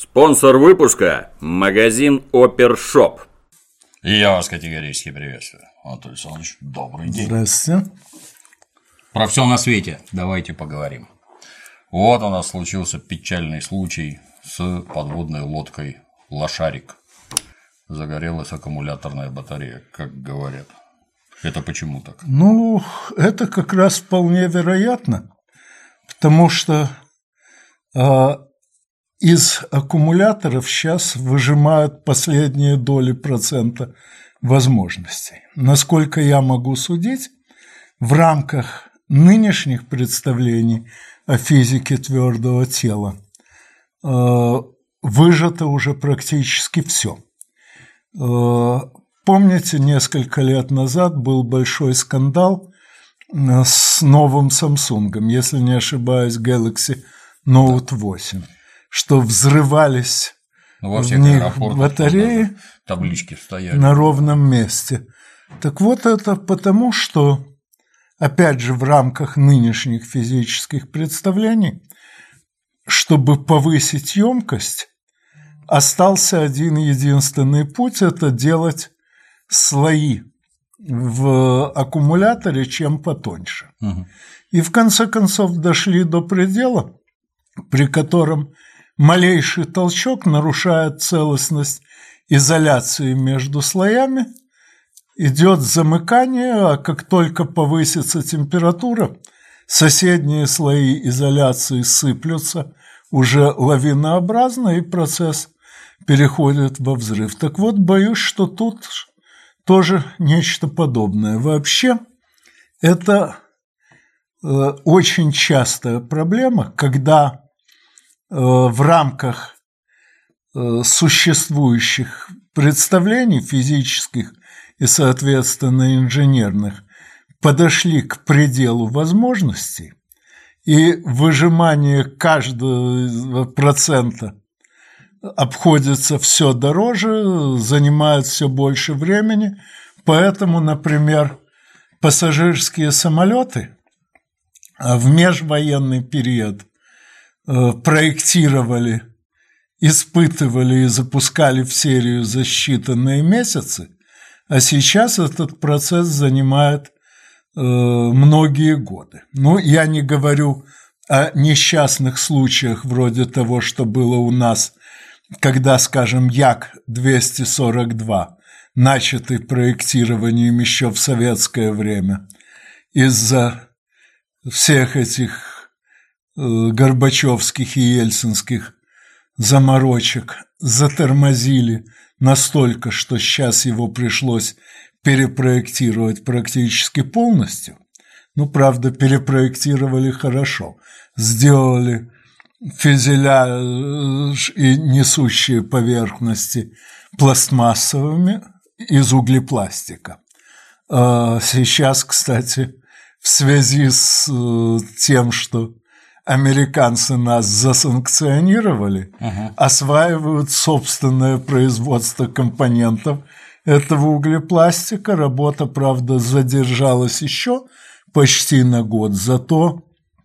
Спонсор выпуска – магазин Опершоп. И я вас категорически приветствую. Анатолий Александрович, добрый день. Здравствуйте. Про все на свете давайте поговорим. Вот у нас случился печальный случай с подводной лодкой «Лошарик». Загорелась аккумуляторная батарея, как говорят. Это почему так? Ну, это как раз вполне вероятно, потому что из аккумуляторов сейчас выжимают последние доли процента возможностей. Насколько я могу судить, в рамках нынешних представлений о физике твердого тела выжато уже практически все. Помните, несколько лет назад был большой скандал с новым Samsung, если не ошибаюсь, Galaxy Note 8, что взрывались в них батареи, таблички стояли на ровном месте. Так вот, это потому, что, опять же, в рамках нынешних физических представлений, чтобы повысить емкость, остался один единственный путь – это делать слои в аккумуляторе чем потоньше. И в конце концов дошли до предела, при котором малейший толчок нарушает целостность изоляции между слоями, идет замыкание, а как только повысится температура, соседние слои изоляции сыплются уже лавинообразно, и процесс переходит во взрыв. Так вот, боюсь, что тут тоже нечто подобное. Вообще, это очень частая проблема, когда в рамках существующих представлений физических и, соответственно, инженерных подошли к пределу возможностей, и выжимание каждого процента обходится все дороже, занимает все больше времени. Поэтому, например, пассажирские самолеты в межвоенный период проектировали, испытывали и запускали в серию за считанные месяцы, а сейчас этот процесс занимает многие годы. Ну, я не говорю о несчастных случаях вроде того, что было у нас, когда, скажем, Як-242, начатый проектированием еще в советское время, из-за всех этих горбачевских и ельцинских заморочек затормозили настолько, что сейчас его пришлось перепроектировать практически полностью. Ну, правда, перепроектировали хорошо. Сделали фюзеляж и несущие поверхности пластмассовыми из углепластика. Сейчас, кстати, в связи с тем, что американцы нас засанкционировали, осваивают собственное производство компонентов этого углепластика. Работа, правда, задержалась еще почти на год, зато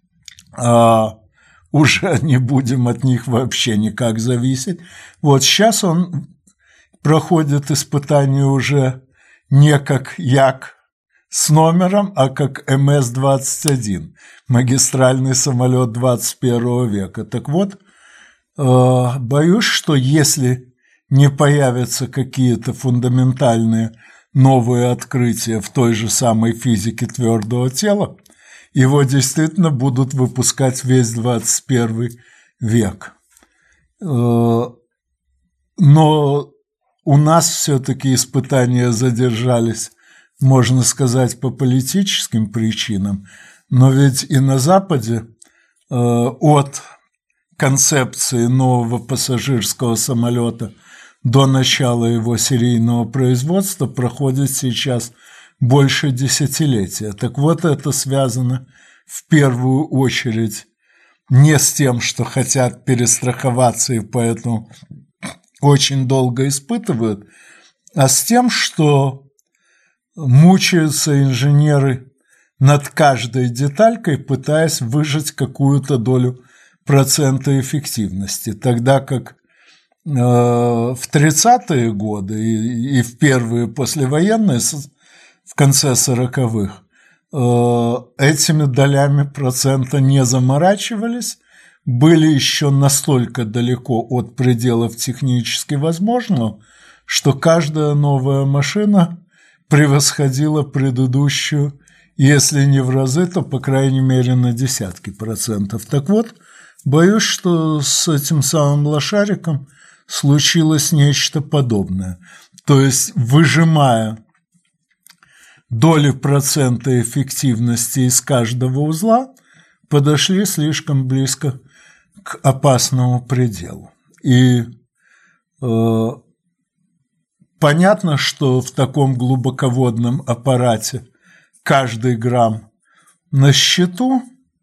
уже не будем от них вообще никак зависеть. Вот сейчас он проходит испытание уже не как Як с номером, а как МС-21, магистральный самолет 21 века. Так вот, боюсь, что если не появятся какие-то фундаментальные новые открытия в той же самой физике твердого тела, его действительно будут выпускать весь 21 век. Но у нас все-таки испытания задержались, можно сказать, по политическим причинам, но ведь и на Западе от концепции нового пассажирского самолета до начала его серийного производства проходит сейчас больше десятилетия. Так вот, это связано в первую очередь не с тем, что хотят перестраховаться и поэтому очень долго испытывают, а с тем, что мучаются инженеры над каждой деталькой, пытаясь выжать какую-то долю процента эффективности, тогда как в 30-е годы и в первые послевоенные, в конце 40-х, этими долями процента не заморачивались, были еще настолько далеко от пределов технически возможного, что каждая новая машина превосходила предыдущую, если не в разы, то, по крайней мере, на десятки процентов. Так вот, боюсь, что с этим самым лошариком случилось нечто подобное. То есть, выжимая доли процента эффективности из каждого узла, подошли слишком близко к опасному пределу. И понятно, что в таком глубоководном аппарате каждый грамм на счету,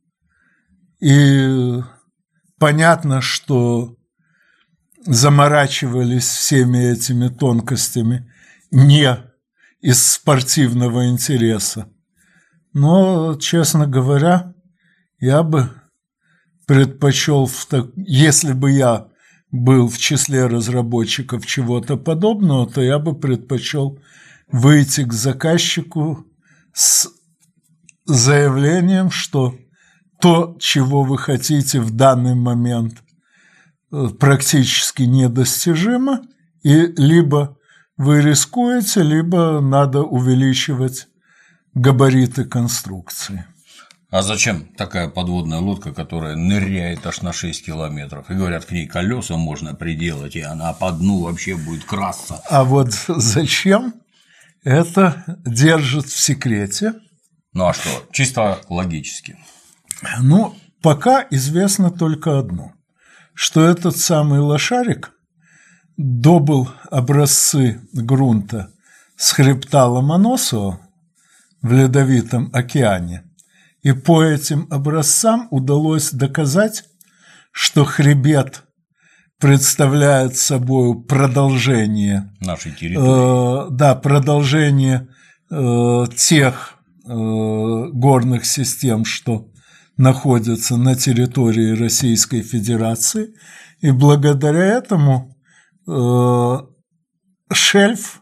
и понятно, что заморачивались всеми этими тонкостями не из спортивного интереса. Но, честно говоря, я бы предпочел, если бы я был в числе разработчиков чего-то подобного, то я бы предпочел выйти к заказчику с заявлением, что то, чего вы хотите в данный момент, практически недостижимо, и либо вы рискуете, либо надо увеличивать габариты конструкции. А зачем такая подводная лодка, которая ныряет аж на 6 километров? И говорят, к ней колеса можно приделать, и она по дну вообще будет красться. А вот зачем? Это держит в секрете. Ну а что? Чисто логически. Ну, пока известно только одно, что этот самый лошарик добыл образцы грунта с хребта Ломоносова в Ледовитом океане, и по этим образцам удалось доказать, что хребет представляет собой продолжение нашей территории. Продолжение тех горных систем, что находятся на территории Российской Федерации, и благодаря этому шельф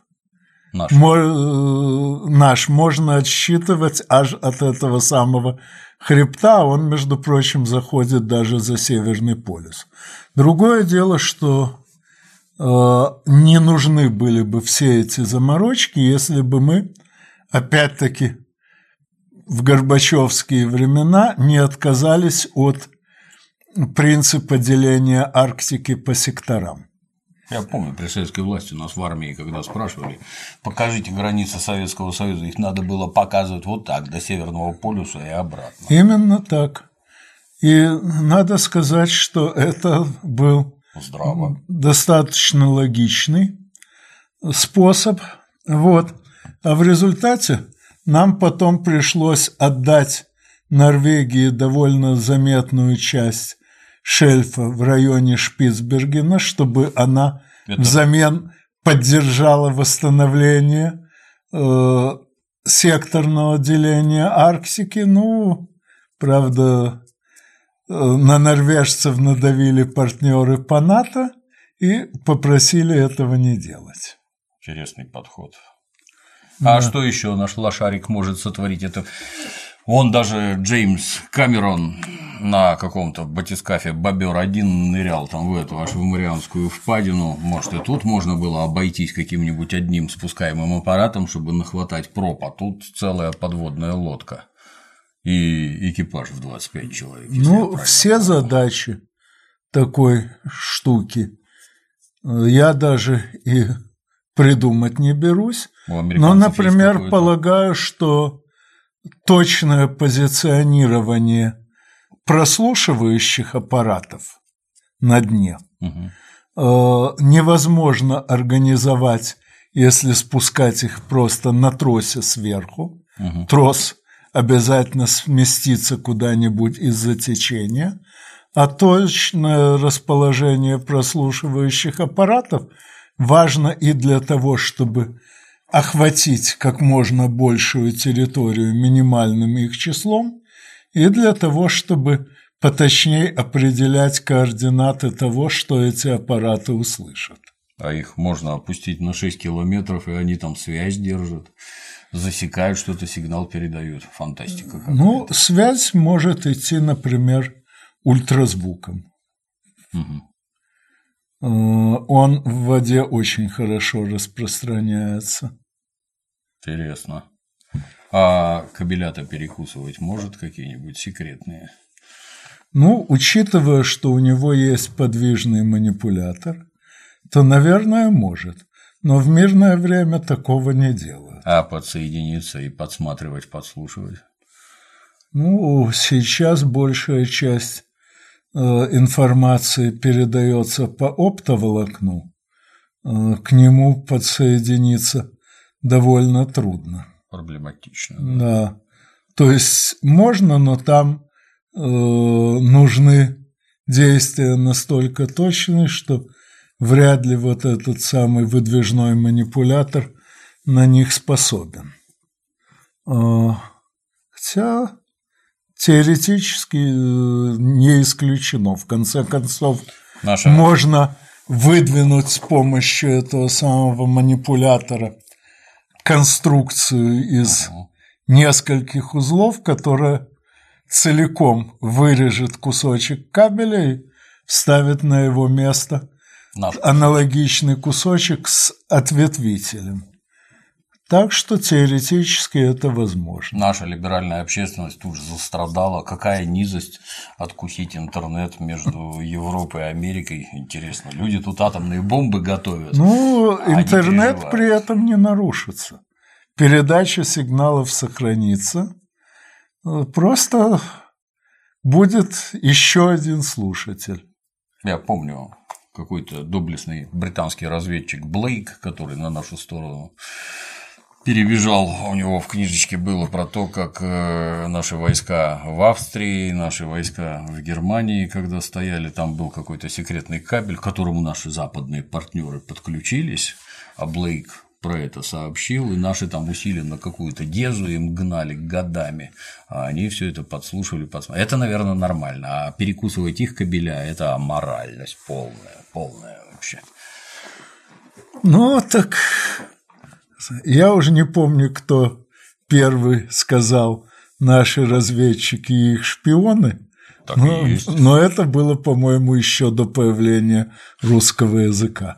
наш можно отсчитывать аж от этого самого хребта, он, между прочим, заходит даже за Северный полюс. Другое дело, что не нужны были бы все эти заморочки, если бы мы, опять-таки, в горбачевские времена не отказались от принципа деления Арктики по секторам. Я помню, при советской власти у нас в армии, когда спрашивали, покажите границы Советского Союза, их надо было показывать вот так, до Северного полюса и обратно. Именно так. И надо сказать, что это был достаточно логичный способ. Вот. А в результате нам потом пришлось отдать Норвегии довольно заметную часть шельфа в районе Шпицбергена, чтобы она взамен поддержала восстановление секторного деления Арктики. Ну, правда, на норвежцев надавили партнеры по НАТО и попросили этого не делать. Интересный подход. А что еще наш лошарик может сотворить? Это он даже Джеймс Камерон на каком-то батискафе Бобер-1 нырял там в эту аж в Марианскую впадину. Может, и тут можно было обойтись каким-нибудь одним спускаемым аппаратом, чтобы нахватать проб, а тут целая подводная лодка и экипаж в 25 человек. Ну, все задачи такой штуки я даже и придумать не берусь. Но, например, полагаю, что точное позиционирование прослушивающих аппаратов на дне невозможно организовать, если спускать их просто на тросе сверху. Трос обязательно сместится куда-нибудь из-за течения, а точное расположение прослушивающих аппаратов важно и для того, чтобы охватить как можно большую территорию минимальным их числом, и для того, чтобы поточнее определять координаты того, что эти аппараты услышат. А их можно опустить на 6 километров, и они там связь держат, засекают что-то, сигнал передают. Фантастика какая-то. Ну, связь может идти, например, ультразвуком. Он в воде очень хорошо распространяется. Интересно. А кабеля-то перекусывать может какие-нибудь секретные? Ну, учитывая, что у него есть подвижный манипулятор, то, наверное, может. Но в мирное время такого не делают. А подсоединиться и подсматривать, подслушивать? Ну, сейчас большая часть информации передается по оптоволокну. К нему подсоединиться довольно трудно. Проблематично. Да. То есть можно, но там нужны действия настолько точные, что вряд ли вот этот самый выдвижной манипулятор на них способен. Хотя теоретически не исключено. В конце концов, можно выдвинуть с помощью этого самого манипулятора конструкцию из нескольких узлов, которая целиком вырежет кусочек кабеля и вставит на его место аналогичный кусочек с ответвителем. Так что теоретически это возможно. Наша либеральная общественность тут же застрадала. Какая низость откусить интернет между Европой и Америкой. Интересно, люди тут атомные бомбы готовят. Ну, интернет при этом не нарушится. Передача сигналов сохранится. Просто будет еще один слушатель. Я помню какой-то доблестный британский разведчик Блейк, который на нашу сторону перебежал, у него в книжечке было про то, как наши войска в Австрии, наши войска в Германии, когда стояли, там был какой-то секретный кабель, к которому наши западные партнеры подключились, а Блейк про это сообщил, и наши там усиленно какую-то дезу им гнали годами, а они все это подслушивали, подсматривали. Это, наверное, нормально, а перекусывать их кабеля – это аморальность полная вообще. Ну, так я уже не помню, кто первый сказал «наши разведчики и их шпионы», но это было, по-моему, еще до появления русского языка.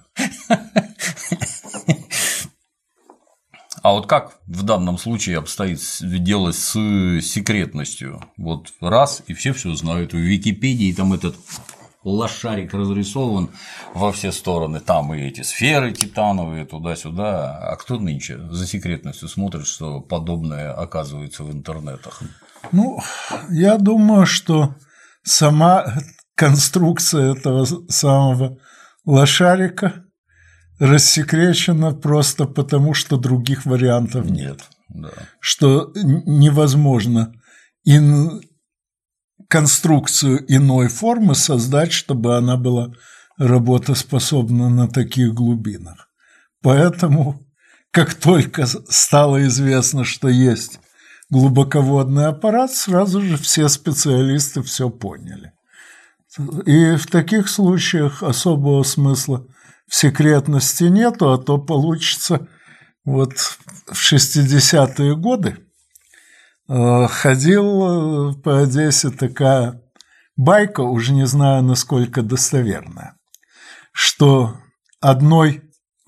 А вот как в данном случае обстоит дело с секретностью? Вот раз, и все знают. В Википедии там этот лошарик разрисован во все стороны. Там и эти сферы титановые, туда-сюда. А кто нынче за секретностью смотрит, что подобное оказывается в интернетах? Ну, я думаю, что сама конструкция этого самого лошарика рассекречено просто потому, что других вариантов нет. Да. Что невозможно конструкцию иной формы создать, чтобы она была работоспособна на таких глубинах. Поэтому, как только стало известно, что есть глубоководный аппарат, сразу же все специалисты все поняли. И в таких случаях особого смысла в секретности нету, а то получится вот в 60-е годы ходил по Одессе такая байка, уже не знаю, насколько достоверная, что одной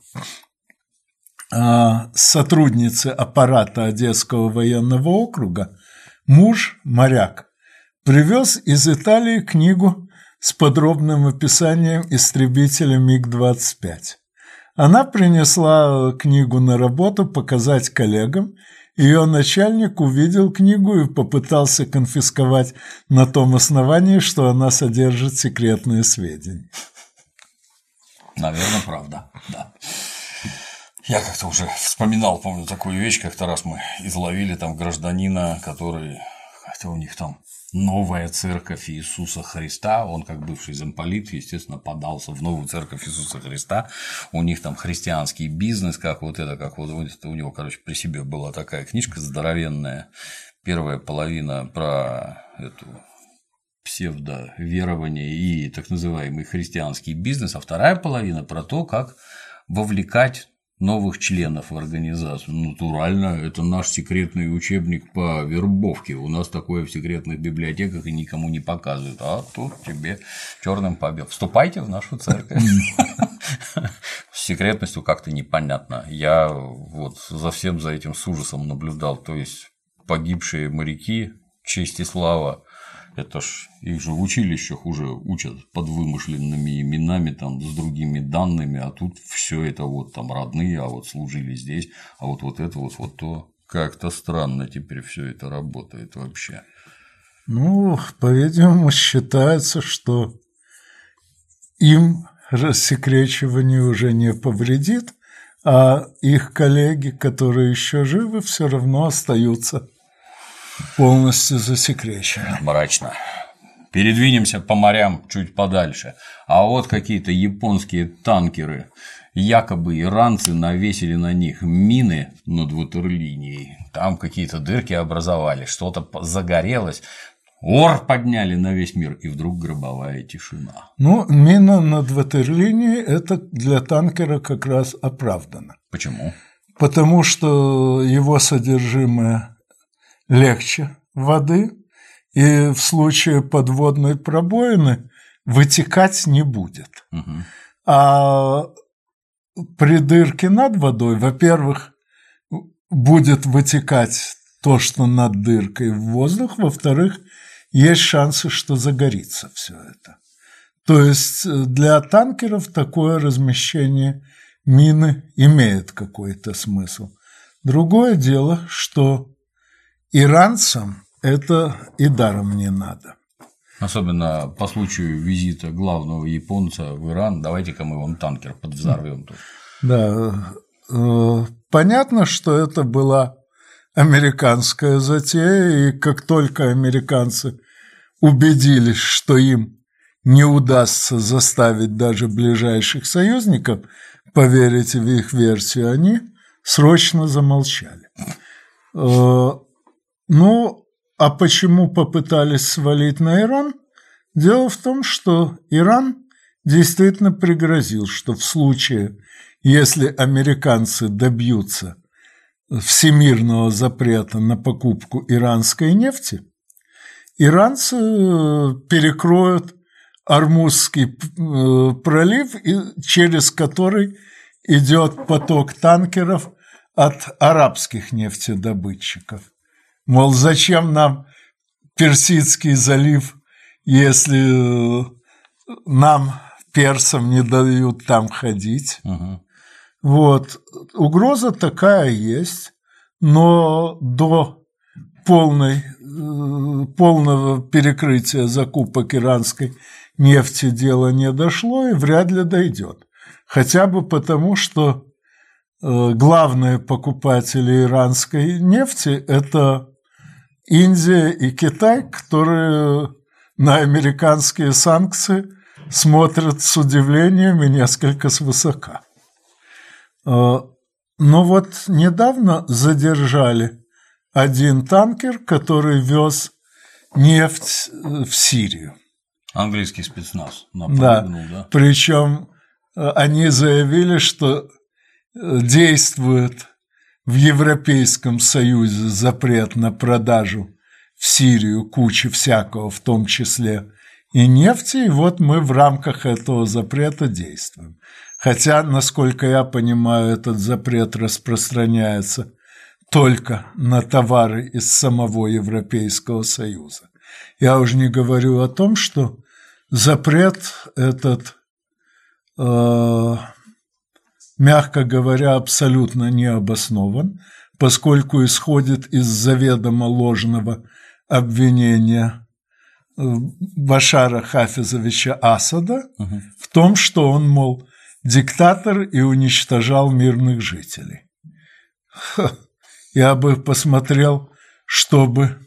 сотрудницы аппарата Одесского военного округа муж, моряк, привез из Италии книгу с подробным описанием истребителя МиГ-25. Она принесла книгу на работу показать коллегам, ее начальник увидел книгу и попытался конфисковать на том основании, что она содержит секретные сведения. Наверное, правда, да. Я как-то уже вспоминал, помню, такую вещь, как-то раз мы изловили там гражданина, который, хотя у них там новая церковь Иисуса Христа, он как бывший замполит, естественно, подался в новую церковь Иисуса Христа, у них там христианский бизнес, как вот у него, короче, при себе была такая книжка здоровенная, первая половина про эту псевдоверования и так называемый христианский бизнес, а вторая половина про то, как вовлекать новых членов в организацию. Натурально, это наш секретный учебник по вербовке. У нас такое в секретных библиотеках и никому не показывают. А тут тебе черным по белому. Вступайте в нашу церковь. С секретностью как-то непонятно. Я вот за всем за этим с ужасом наблюдал. То есть погибшие моряки, честь и слава. Это ж их же в училищах уже учат под вымышленными именами, там, с другими данными, а тут все это вот там родные, а вот служили здесь, а вот это вот то. Как-то странно теперь все это работает вообще. Ну, по-видимому, считается, что им рассекречивание уже не повредит, а их коллеги, которые еще живы, все равно остаются полностью засекречены. Мрачно. Передвинемся по морям чуть подальше. А вот какие-то японские танкеры. Якобы иранцы навесили на них мины над ватерлинией. Там какие-то дырки образовали, что-то загорелось. Ор подняли на весь мир, и вдруг гробовая тишина. Ну, мина над ватерлинией – это для танкера как раз оправдано. Почему? Потому что его содержимое легче воды, и в случае подводной пробоины вытекать не будет. Угу. А при дырке над водой, во-первых, будет вытекать то, что над дыркой, в воздух, во-вторых, есть шансы, что загорится все это. То есть для танкеров такое размещение мины имеет какой-то смысл. Другое дело, что иранцам это и даром не надо. Особенно по случаю визита главного японца в Иран. Давайте-ка мы вон танкер подвзорвем тут. Да, понятно, что это была американская затея, и как только американцы убедились, что им не удастся заставить даже ближайших союзников поверить в их версию, они срочно замолчали. Ну, а почему попытались свалить на Иран? Дело в том, что Иран действительно пригрозил, что в случае, если американцы добьются всемирного запрета на покупку иранской нефти, иранцы перекроют Ормузский пролив, через который идет поток танкеров от арабских нефтедобытчиков. Мол, зачем нам Персидский залив, если нам, персам, не дают там ходить? Угу. Вот. Угроза такая есть, но до полного перекрытия закупок иранской нефти дело не дошло и вряд ли дойдет. Хотя бы потому, что главные покупатели иранской нефти – это Индия и Китай, которые на американские санкции смотрят с удивлением и несколько свысока. Но вот недавно задержали один танкер, который вез нефть в Сирию. Английский спецназ напрыгнул, да? Причем они заявили, что действует в Европейском Союзе запрет на продажу в Сирию кучи всякого, в том числе и нефти, и вот мы в рамках этого запрета действуем. Хотя, насколько я понимаю, этот запрет распространяется только на товары из самого Европейского Союза. Я уже не говорю о том, что запрет этот, мягко говоря, абсолютно не обоснован, поскольку исходит из заведомо ложного обвинения Башара Хафизовича Асада в том, что он, мол, диктатор и уничтожал мирных жителей. Я бы посмотрел, чтобы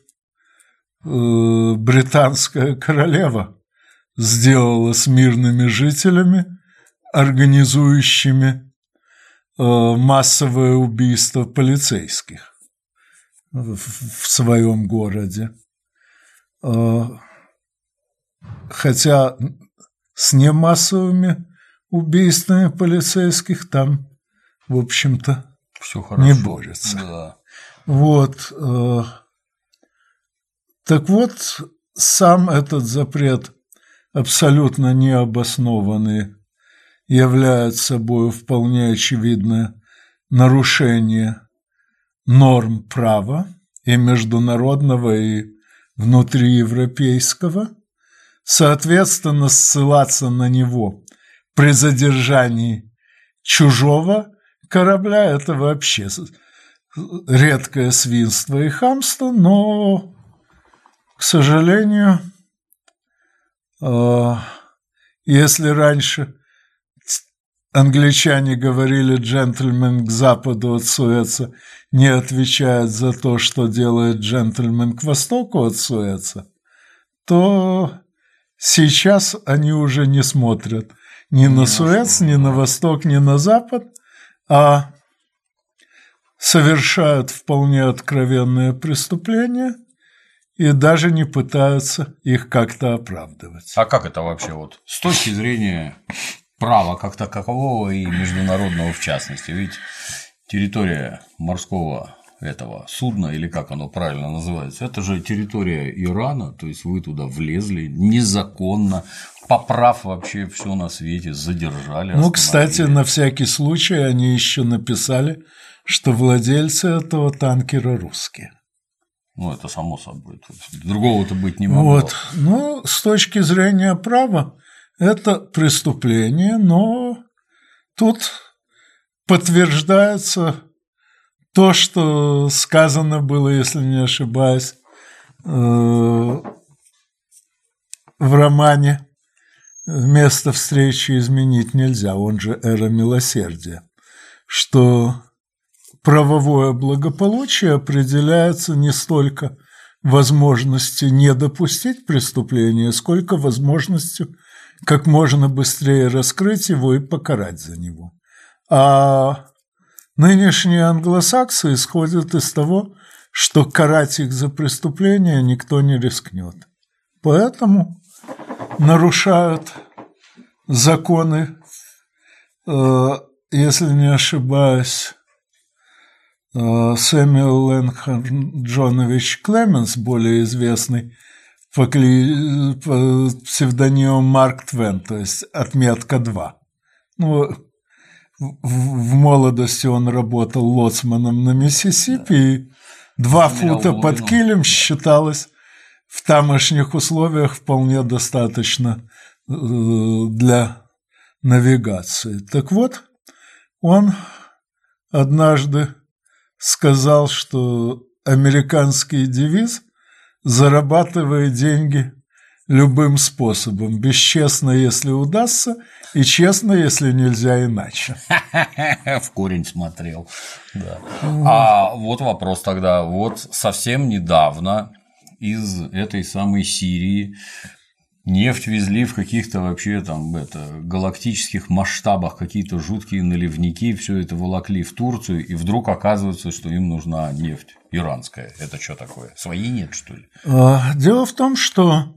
британская королева сделала с мирными жителями, организующими массовое убийство полицейских в своем городе. хотя с немассовыми убийствами полицейских там, в общем-то, все хорошо. Не борются. Да. Вот. Так вот, сам этот запрет абсолютно необоснованный, являет собой вполне очевидное нарушение норм права и международного, и внутриевропейского. Соответственно, ссылаться на него при задержании чужого корабля – это вообще редкое свинство и хамство, но, к сожалению, если раньше англичане говорили «джентльмен к западу от Суэца не отвечает за то, что делает джентльмен к востоку от Суэца», то сейчас они уже не смотрят ни на Суэц, ни на восток, ни на запад, а совершают вполне откровенные преступления и даже не пытаются их как-то оправдывать. А как это вообще вот с точки зрения права как такового и международного в частности? Ведь территория морского этого судна, или как оно правильно называется, это же территория Ирана, то есть вы туда влезли незаконно, поправ вообще все на свете, задержали. Ну, кстати, на всякий случай они еще написали, что владельцы этого танкера русские. Ну, это само собой. Другого-то быть не могло. Вот. Ну, с точки зрения права, это преступление, но тут подтверждается то, что сказано было, если не ошибаюсь, в романе «Место встречи изменить нельзя», он же «Эра милосердия», что правовое благополучие определяется не столько возможностью не допустить преступления, сколько возможностью как можно быстрее раскрыть его и покарать за него. А нынешние англосаксы исходят из того, что карать их за преступления никто не рискнет. Поэтому нарушают законы, если не ошибаюсь, Сэмюэл Лэнхард Джонович Клеменс, более известный по псевдониму Марк Твен, то есть отметка 2. Ну, в молодости он работал лоцманом на Миссисипи, и 2 фута под килем считалось в тамошних условиях вполне достаточно для навигации. Так вот, он однажды сказал, что американский девиз «зарабатывай деньги любым способом, бесчестно, если удастся, и честно, если нельзя иначе». В корень смотрел. Да. А вот вопрос тогда. Вот совсем недавно из этой самой Сирии нефть везли в каких-то вообще там галактических масштабах, какие-то жуткие наливники, все это волокли в Турцию, и вдруг оказывается, что им нужна нефть иранская. Это что такое? Свои нет, что ли? Дело в том, что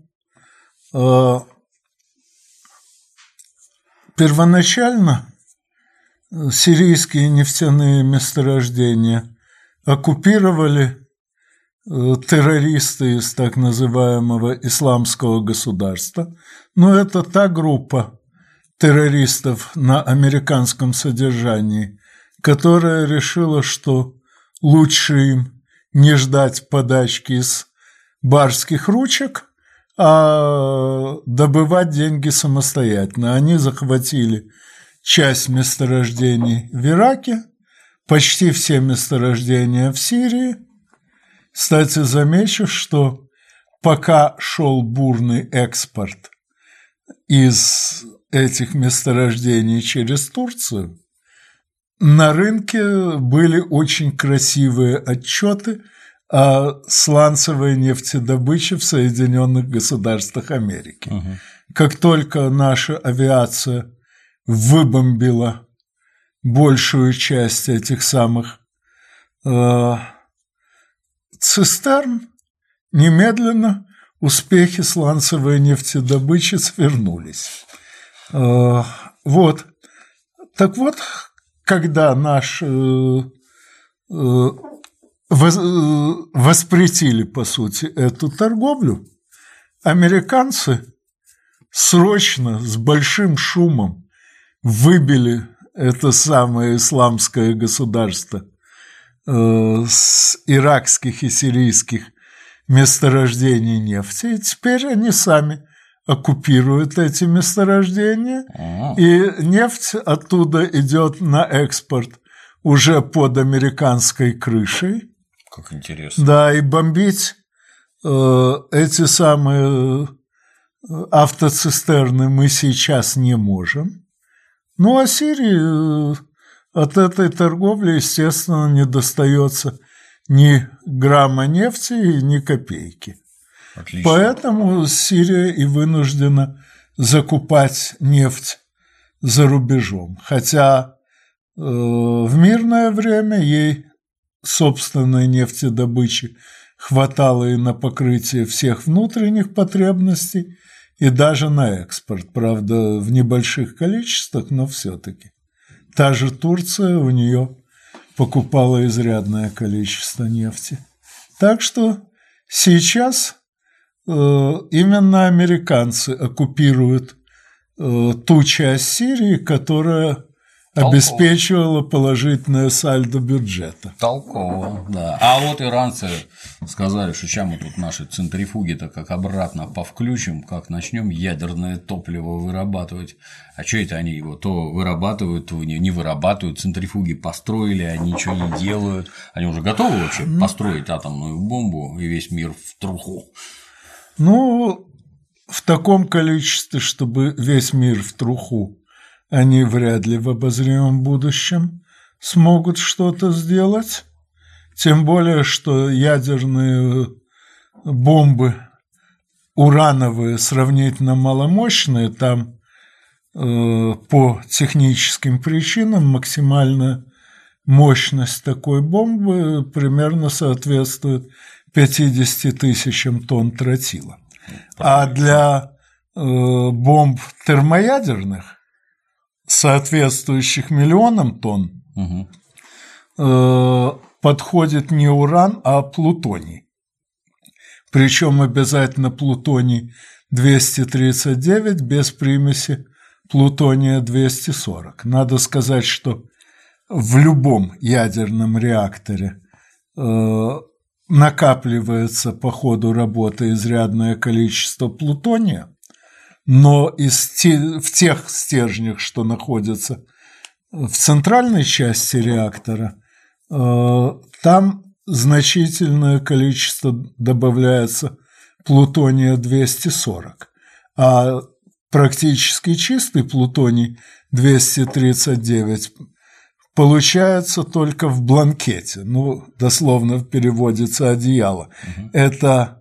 первоначально сирийские нефтяные месторождения оккупировали террористы из так называемого исламского государства, но это та группа террористов на американском содержании, которая решила, что лучше им не ждать подачки из барских ручек, а добывать деньги самостоятельно. Они захватили часть месторождений в Ираке, почти все месторождения в Сирии. Кстати, замечу, что пока шел бурный экспорт из этих месторождений через Турцию, на рынке были очень красивые отчеты о сланцевой нефтедобыче в Соединенных Государствах Америки. Как только наша авиация выбомбила большую часть этих самых цистерн, немедленно успехи сланцевой нефтедобычи свернулись. Вот. Так вот, когда воспретили, по сути, эту торговлю, американцы срочно, с большим шумом выбили это самое исламское государство с иракских и сирийских месторождений нефти, и теперь они сами оккупируют эти месторождения, и нефть оттуда идет на экспорт уже под американской крышей. Как интересно. Да, и бомбить эти самые автоцистерны мы сейчас не можем. Ну, а Сирии от этой торговли, естественно, не достается ни грамма нефти и ни копейки. Отлично. Поэтому Сирия и вынуждена закупать нефть за рубежом. Хотя в мирное время ей собственной нефтедобычи хватало и на покрытие всех внутренних потребностей, и даже на экспорт. Правда, в небольших количествах, но все-таки. Та же Турция у нее покупала изрядное количество нефти. Так что сейчас именно американцы оккупируют ту часть Сирии, которая обеспечивала положительное сальдо бюджета. Толково, да. А вот иранцы сказали, что сейчас мы тут наши центрифуги-то как обратно повключим, как начнем ядерное топливо вырабатывать. А что это они его то вырабатывают, то не вырабатывают, центрифуги построили, они ничего не делают. Они уже готовы вообще построить атомную бомбу и весь мир в труху? Ну, в таком количестве, чтобы весь мир в труху, они вряд ли в обозримом будущем смогут что-то сделать. Тем более, что ядерные бомбы урановые сравнительно маломощные, там по техническим причинам максимальная мощность такой бомбы примерно соответствует 50 тысячам тонн тротила. А для бомб термоядерных, соответствующих миллионам тонн, подходит не уран, а плутоний. Причем обязательно плутоний-239 без примеси плутония-240. Надо сказать, что в любом ядерном реакторе накапливается по ходу работы изрядное количество плутония, но в тех стержнях, что находятся в центральной части реактора, там значительное количество добавляется плутония-240, а практически чистый плутоний-239 получается только в бланкете, ну, дословно переводится одеяло. Это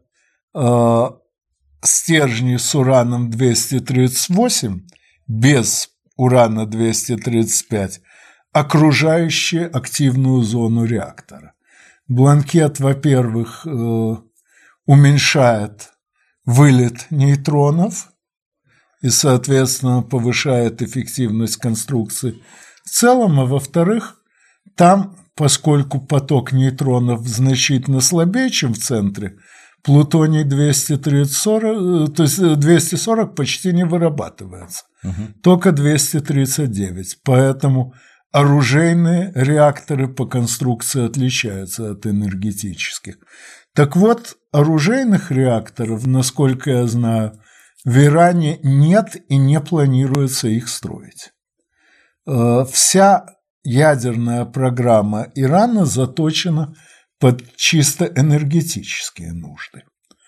стержни с ураном-238 без урана-235, окружающие активную зону реактора. Бланкет, во-первых, уменьшает вылет нейтронов и, соответственно, повышает эффективность конструкции в целом, а во-вторых, там, поскольку поток нейтронов значительно слабее, чем в центре, плутоний-240, то есть 240 почти не вырабатывается, только 239, поэтому оружейные реакторы по конструкции отличаются от энергетических. Так вот, оружейных реакторов, насколько я знаю, в Иране нет и не планируется их строить. Вся ядерная программа Ирана заточена под чисто энергетические нужды.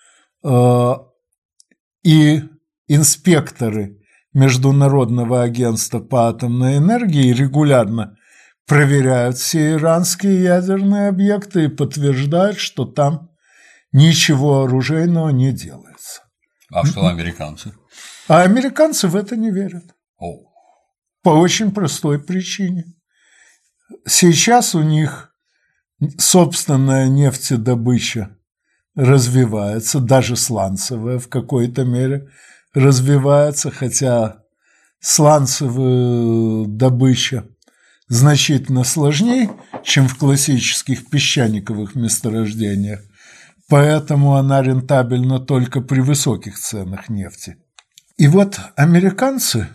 И инспекторы Международного агентства по атомной энергии регулярно проверяют все иранские ядерные объекты и подтверждают, что там ничего оружейного не делается. А что американцы? А американцы в это не верят. По очень простой причине. Сейчас у них собственная нефтедобыча развивается, даже сланцевая в какой-то мере развивается, хотя сланцевая добыча значительно сложнее, чем в классических песчаниковых месторождениях, поэтому она рентабельна только при высоких ценах нефти. И вот американцы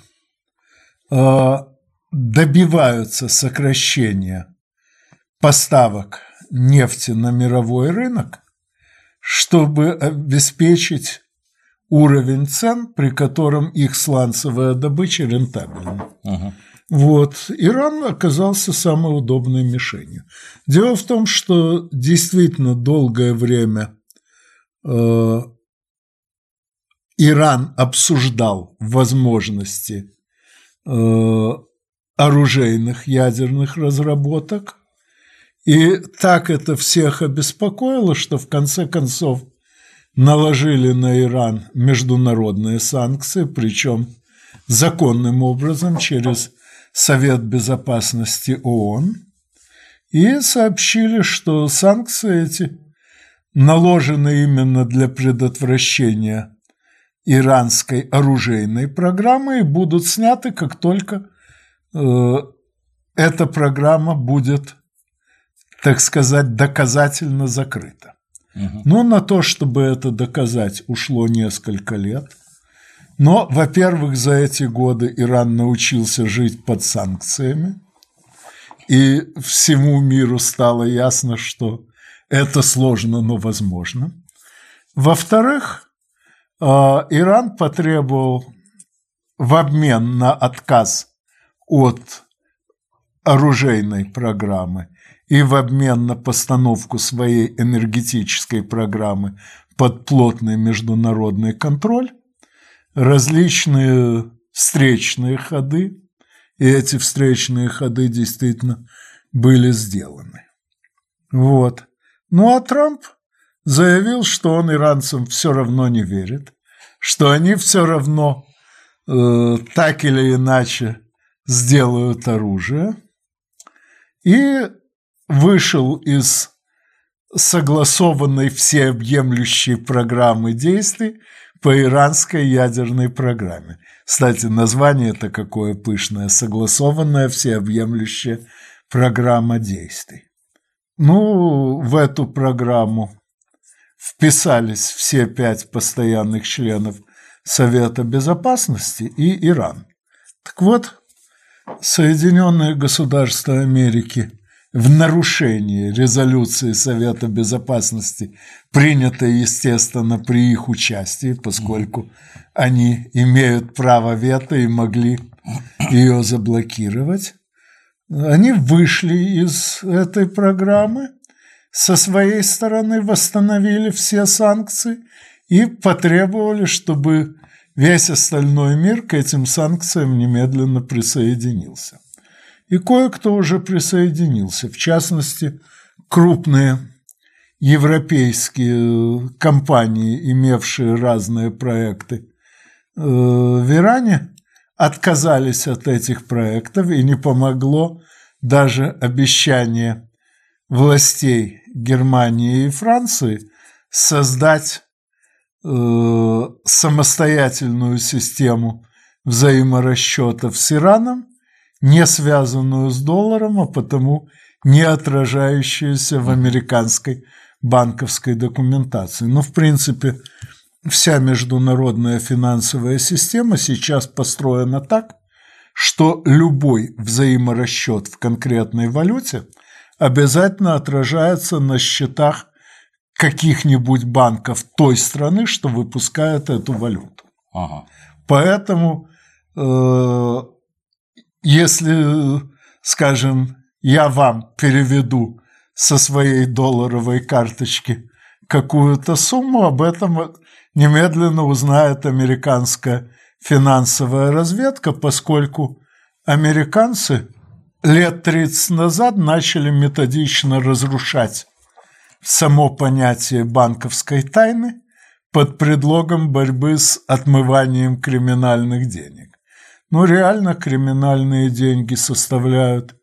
добиваются сокращения поставок нефти на мировой рынок, чтобы обеспечить уровень цен, при котором их сланцевая добыча рентабельна. Вот. Иран оказался самой удобной мишенью. Дело в том, что действительно долгое время Иран обсуждал возможности оружейных ядерных разработок, и так это всех обеспокоило, что в конце концов наложили на Иран международные санкции, причем законным образом через Совет Безопасности ООН, и сообщили, что санкции эти наложены именно для предотвращения иранской оружейной программы и будут сняты, как только эта программа будет, так сказать, доказательно закрыта. Но на то, чтобы это доказать, ушло несколько лет. Но, во-первых, за эти годы Иран научился жить под санкциями, и всему миру стало ясно, что это сложно, но возможно. Во-вторых, Иран потребовал в обмен на отказ от оружейной программы и в обмен на постановку своей энергетической программы под плотный международный контроль различные встречные ходы, и эти встречные ходы действительно были сделаны. Вот. Ну а Трамп заявил, что он иранцам все равно не верит, что они все равно так или иначе сделают оружие, и вышел из согласованной всеобъемлющей программы действий по иранской ядерной программе. Кстати, название-то какое пышное: согласованная всеобъемлющая программа действий. Ну, в эту программу вписались все 5 постоянных членов Совета Безопасности и Иран. Так вот, Соединенные Государства Америки в нарушении резолюции Совета Безопасности, принятой, естественно, при их участии, поскольку они имеют право вето и могли ее заблокировать, они вышли из этой программы, со своей стороны восстановили все санкции и потребовали, чтобы весь остальной мир к этим санкциям немедленно присоединился. И кое-кто уже присоединился, в частности, крупные европейские компании, имевшие разные проекты в Иране, отказались от этих проектов, и не помогло даже обещание властей Германии и Франции создать самостоятельную систему взаиморасчетов с Ираном, не связанную с долларом, а потому не отражающуюся в американской банковской документации. Но, в принципе, вся международная финансовая система сейчас построена так, что любой взаиморасчет в конкретной валюте обязательно отражается на счетах каких-нибудь банков той страны, что выпускает эту валюту. Поэтому если, скажем, я вам переведу со своей долларовой карточки какую-то сумму, об этом немедленно узнает американская финансовая разведка, поскольку американцы лет 30 назад начали методично разрушать само понятие банковской тайны под предлогом борьбы с отмыванием криминальных денег. Но реально криминальные деньги составляют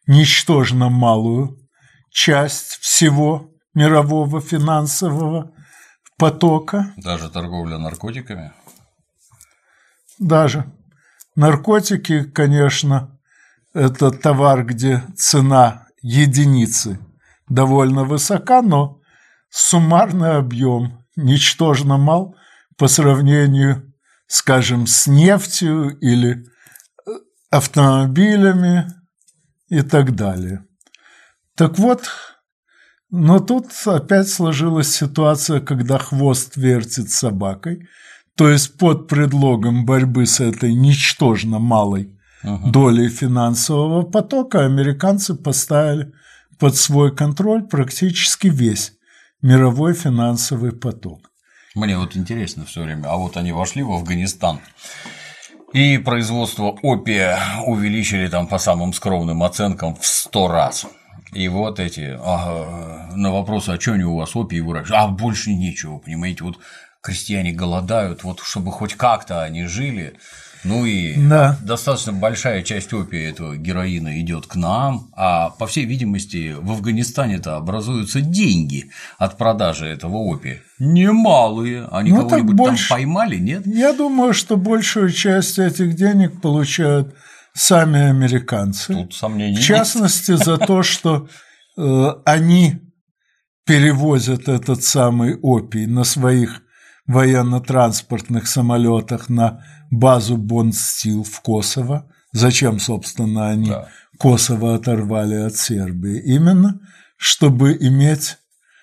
ничтожно малую часть всего мирового финансового потока. Даже торговля наркотиками? Даже. Наркотики, конечно, это товар, где цена единицы довольно высока, но суммарный объем ничтожно мал по сравнению, скажем, с нефтью или автомобилями и так далее. Так вот, но тут опять сложилась ситуация, когда хвост вертит собакой, то есть под предлогом борьбы с этой ничтожно малой долей финансового потока американцы поставили под свой контроль практически весь мировой финансовый поток. Мне вот интересно все время, а вот они вошли в Афганистан, и производство опия увеличили там по самым скромным оценкам в 100 раз. И вот эти на вопрос, а что они у вас опий выращивают? А больше нечего, понимаете, вот крестьяне голодают, вот чтобы хоть как-то они жили. Ну и достаточно большая часть опия этого героина идет к нам, а по всей видимости в Афганистане-то образуются деньги от продажи этого опия. Немалые. Они кого-нибудь там поймали, нет? Я думаю, что большую часть этих денег получают сами американцы. Тут сомнений нет. В частности, за то, что они перевозят этот самый опий на своих военно-транспортных самолетах на базу Бонд-Стил в Косово. Зачем, собственно, они Косово оторвали от Сербии? Именно, чтобы иметь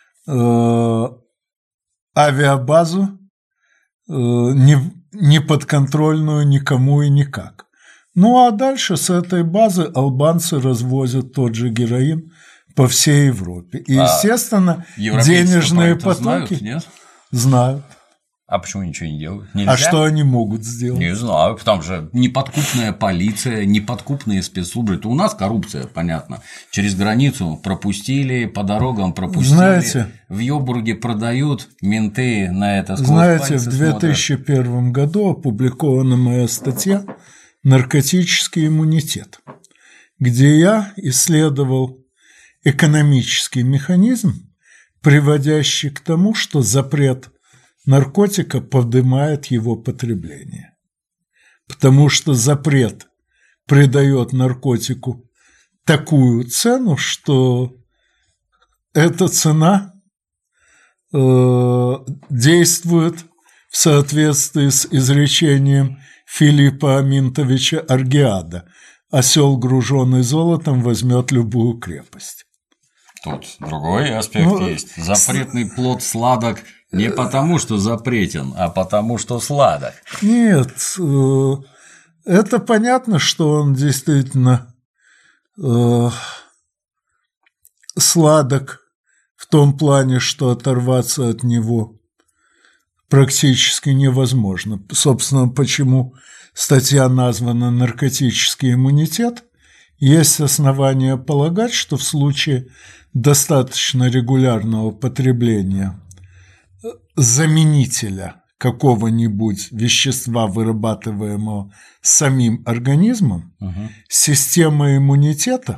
авиабазу не подконтрольную никому и никак. Ну а дальше с этой базы албанцы развозят тот же героин по всей Европе. И, естественно, денежные потоки… Знают. А почему ничего не делают? Нельзя? А что они могут сделать? Не знаю, там же неподкупная полиция, неподкупные спецслужбы. Это у нас коррупция, понятно. Через границу пропустили, по дорогам пропустили. Знаете, в Йобурге продают, менты на это сквозь знаете, пальцы в 2001 году опубликована моя статья «Наркотический иммунитет», где я исследовал экономический механизм, приводящий к тому, что запрет наркотика поднимает его потребление. Потому что запрет придает наркотику такую цену, что эта цена действует в соответствии с изречением Филиппа Аминтовича Аргиада: «Осел, груженный золотом, возьмет любую крепость». Тут другой аспект есть. Запретный плод сладок не потому, что запретен, а потому, что сладок. Нет, это понятно, что он действительно сладок в том плане, что оторваться от него практически невозможно. Собственно, почему статья названа «Наркотический иммунитет». Есть основания полагать, что в случае достаточно регулярного потребления заменителя какого-нибудь вещества, вырабатываемого самим организмом, система иммунитета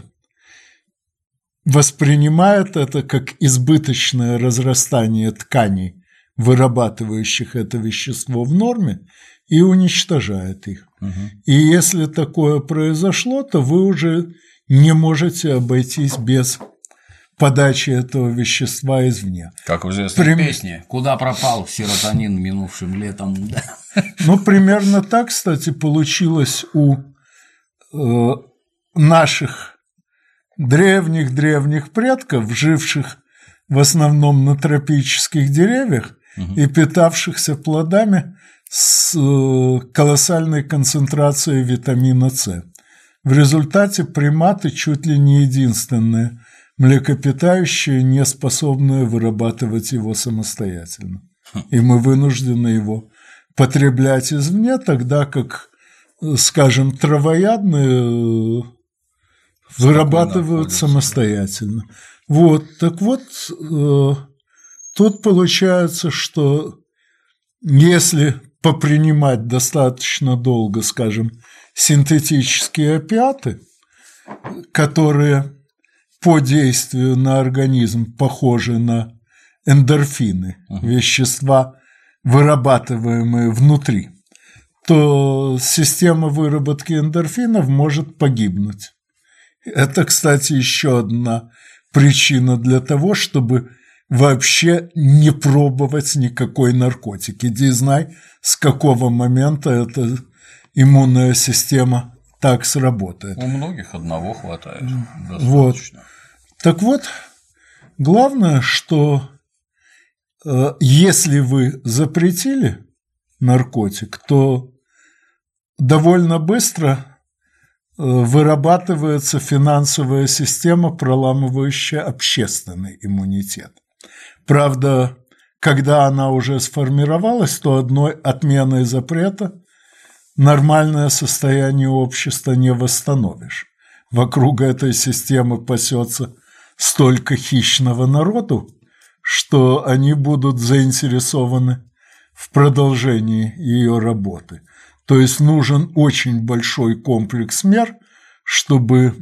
воспринимает это как избыточное разрастание тканей, вырабатывающих это вещество в норме, и уничтожает их. И если такое произошло, то вы уже не можете обойтись без подачи этого вещества извне. Как в известной песне «Куда пропал серотонин минувшим летом?» Ну, примерно так, кстати, получилось у наших древних предков, живших в основном на тропических деревьях и питавшихся плодами с колоссальной концентрацией витамина С. В результате приматы чуть ли не единственные млекопитающие, не способные вырабатывать его самостоятельно. И мы вынуждены его потреблять извне, тогда как, скажем, травоядные вырабатывают самостоятельно. Вот, так вот, тут получается, что если попринимать достаточно долго, скажем, синтетические опиаты, которые по действию на организм похожи на эндорфины, вещества, вырабатываемые внутри, то система выработки эндорфинов может погибнуть. Это, кстати, еще одна причина для того, чтобы вообще не пробовать никакой наркотик. Иди знай, с какого момента эта иммунная система так сработает. У многих одного хватает. Вот. Так вот, главное, что если вы запретили наркотик, то довольно быстро вырабатывается финансовая система, проламывающая общественный иммунитет. Правда, когда она уже сформировалась, то одной отменой запрета нормальное состояние общества не восстановишь. Вокруг этой системы пасется столько хищного народу, что они будут заинтересованы в продолжении ее работы. То есть нужен очень большой комплекс мер, чтобы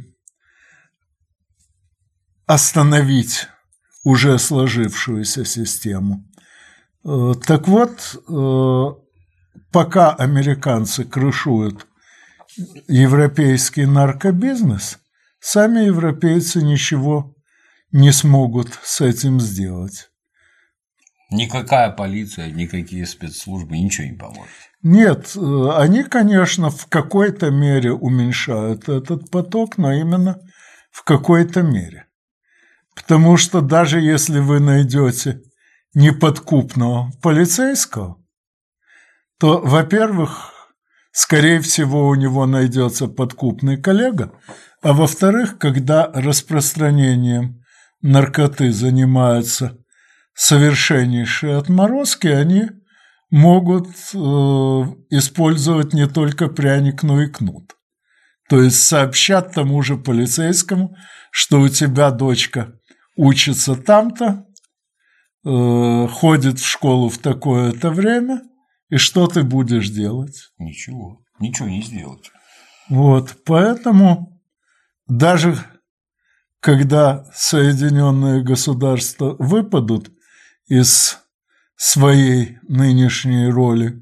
остановить уже сложившуюся систему. Так вот, пока американцы крышуют европейский наркобизнес, сами европейцы ничего не смогут с этим сделать. Никакая полиция, никакие спецслужбы ничего не поможет. Нет, они, конечно, в какой-то мере уменьшают этот поток, но именно в какой-то мере. Потому что даже если вы найдете неподкупного полицейского, то, во-первых, скорее всего, у него найдется подкупный коллега, а во-вторых, когда распространением наркоты занимаются совершеннейшие отморозки, они могут использовать не только пряник, но и кнут. То есть сообщат тому же полицейскому, что у тебя дочка учится там-то, ходит в школу в такое-то время, и что ты будешь делать? Ничего не сделать. Вот, поэтому даже когда Соединенные Государства выпадут из своей нынешней роли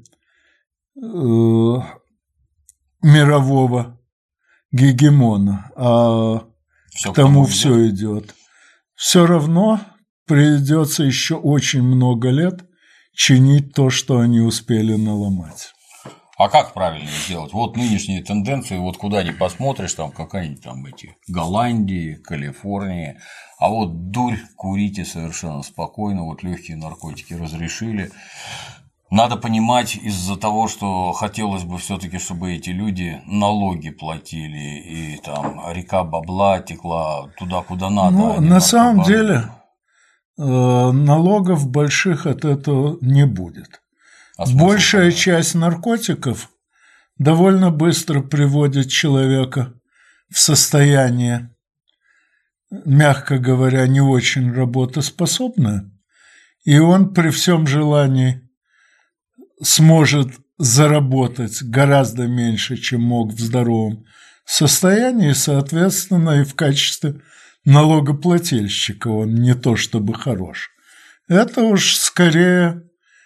мирового гегемона, а к тому все идет, все равно придется еще очень много лет чинить то, что они успели наломать. А как правильно сделать? Вот нынешние тенденции, вот куда ни посмотришь, там какая-нибудь там эти Голландии, Калифорнии, а вот дурь курите совершенно спокойно, вот легкие наркотики разрешили. Надо понимать, из-за того, что хотелось бы все-таки, чтобы эти люди налоги платили, и там река бабла текла туда, куда надо. Ну, на самом деле налогов больших от этого не будет. Большая часть наркотиков довольно быстро приводит человека в состояние, мягко говоря, не очень работоспособное, и он при всем желании сможет заработать гораздо меньше, чем мог в здоровом состоянии, и, соответственно, и в качестве налогоплательщика он не то чтобы хорош. Это уж скорее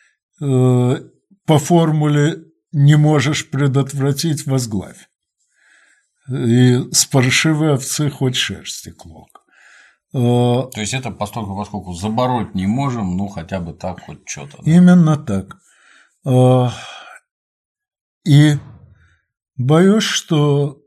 по формуле «не можешь предотвратить, возглавь». И с паршивой овцы хоть шерсти клок. То есть это поскольку забороть не можем, ну хотя бы так хоть что-то. Да? Именно так. И боюсь, что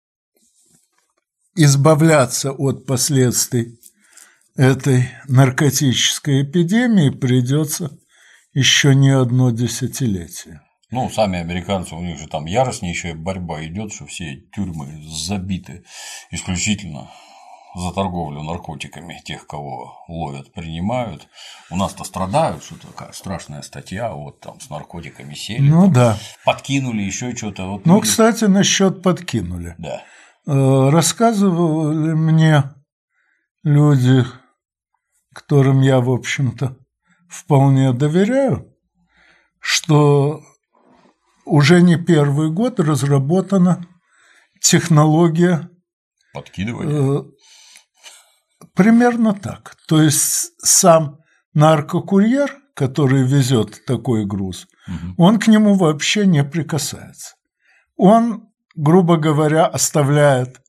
избавляться от последствий этой наркотической эпидемии придется еще не одно десятилетие. Ну, сами американцы, у них же там яростнейшая борьба идет, что все тюрьмы забиты исключительно за торговлю наркотиками, тех, кого ловят, принимают. У нас-то страдают, что такая страшная статья, вот там с наркотиками сели, ну, там, да. подкинули еще что-то. Вот, ну, кстати, насчет подкинули. Да. Рассказывали мне люди, которым я, в общем-то, вполне доверяю, что уже не первый год разработана технология подкидывания. Примерно так. То есть сам наркокурьер, который везет такой груз, он к нему вообще не прикасается. Он, грубо говоря, оставляет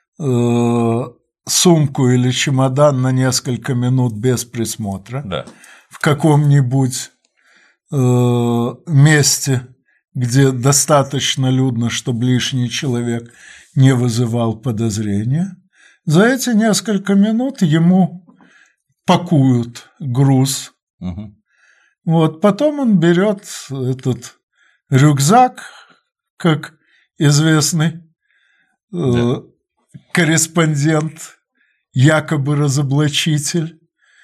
сумку или чемодан на несколько минут без присмотра в каком-нибудь месте, где достаточно людно, чтобы лишний человек не вызывал подозрения. За эти несколько минут ему пакуют груз. Вот, потом он берет этот рюкзак, как известный корреспондент, якобы разоблачитель.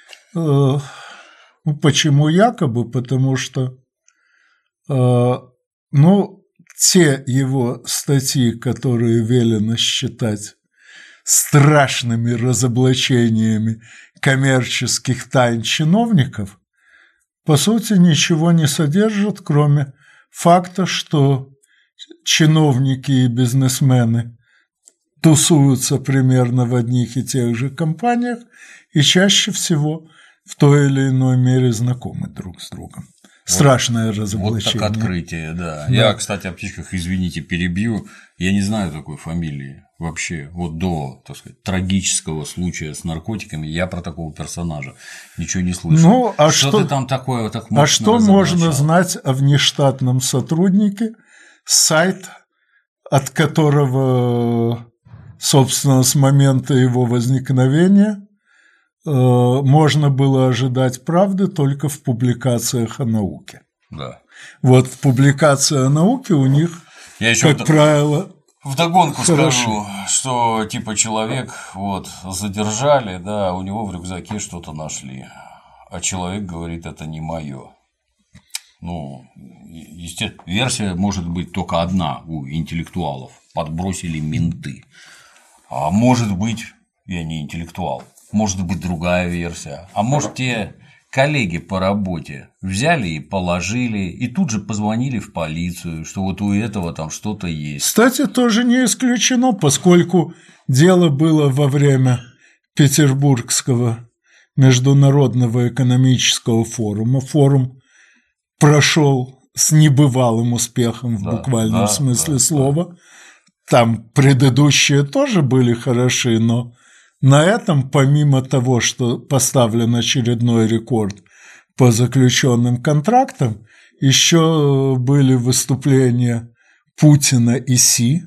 Почему якобы? Потому что те его статьи, которые велено считать страшными разоблачениями коммерческих тайн чиновников, по сути, ничего не содержат, кроме факта, что чиновники и бизнесмены тусуются примерно в одних и тех же компаниях и чаще всего в той или иной мере знакомы друг с другом. Страшное разоблачение. Вот так открытие, да. Я, кстати, о птичках, извините, перебью. Я не знаю такой фамилии вообще. Вот до, так сказать, трагического случая с наркотиками я про такого персонажа ничего не слышал. Что ты там такое так мощно что можно знать о внештатном сотруднике, сайт, от которого, собственно, с момента его возникновения можно было ожидать правды только в публикациях о науке. Да. Вот публикация о науке у них, как правило, вдогонку скажу, что типа человек вот задержали, да, у него в рюкзаке что-то нашли, а человек говорит, это не мое. Ну, естественно, версия может быть только одна у интеллектуалов. Подбросили менты. А может быть, я не интеллектуал. Может быть, другая версия. А может, те коллеги по работе взяли и положили, и тут же позвонили в полицию, что вот у этого там что-то есть. Кстати, тоже не исключено, поскольку дело было во время Петербургского международного экономического форума. Форум прошел с небывалым успехом в буквальном смысле слова. Там предыдущие тоже были хороши, но на этом, помимо того, что поставлен очередной рекорд по заключенным контрактам, еще были выступления Путина и Си,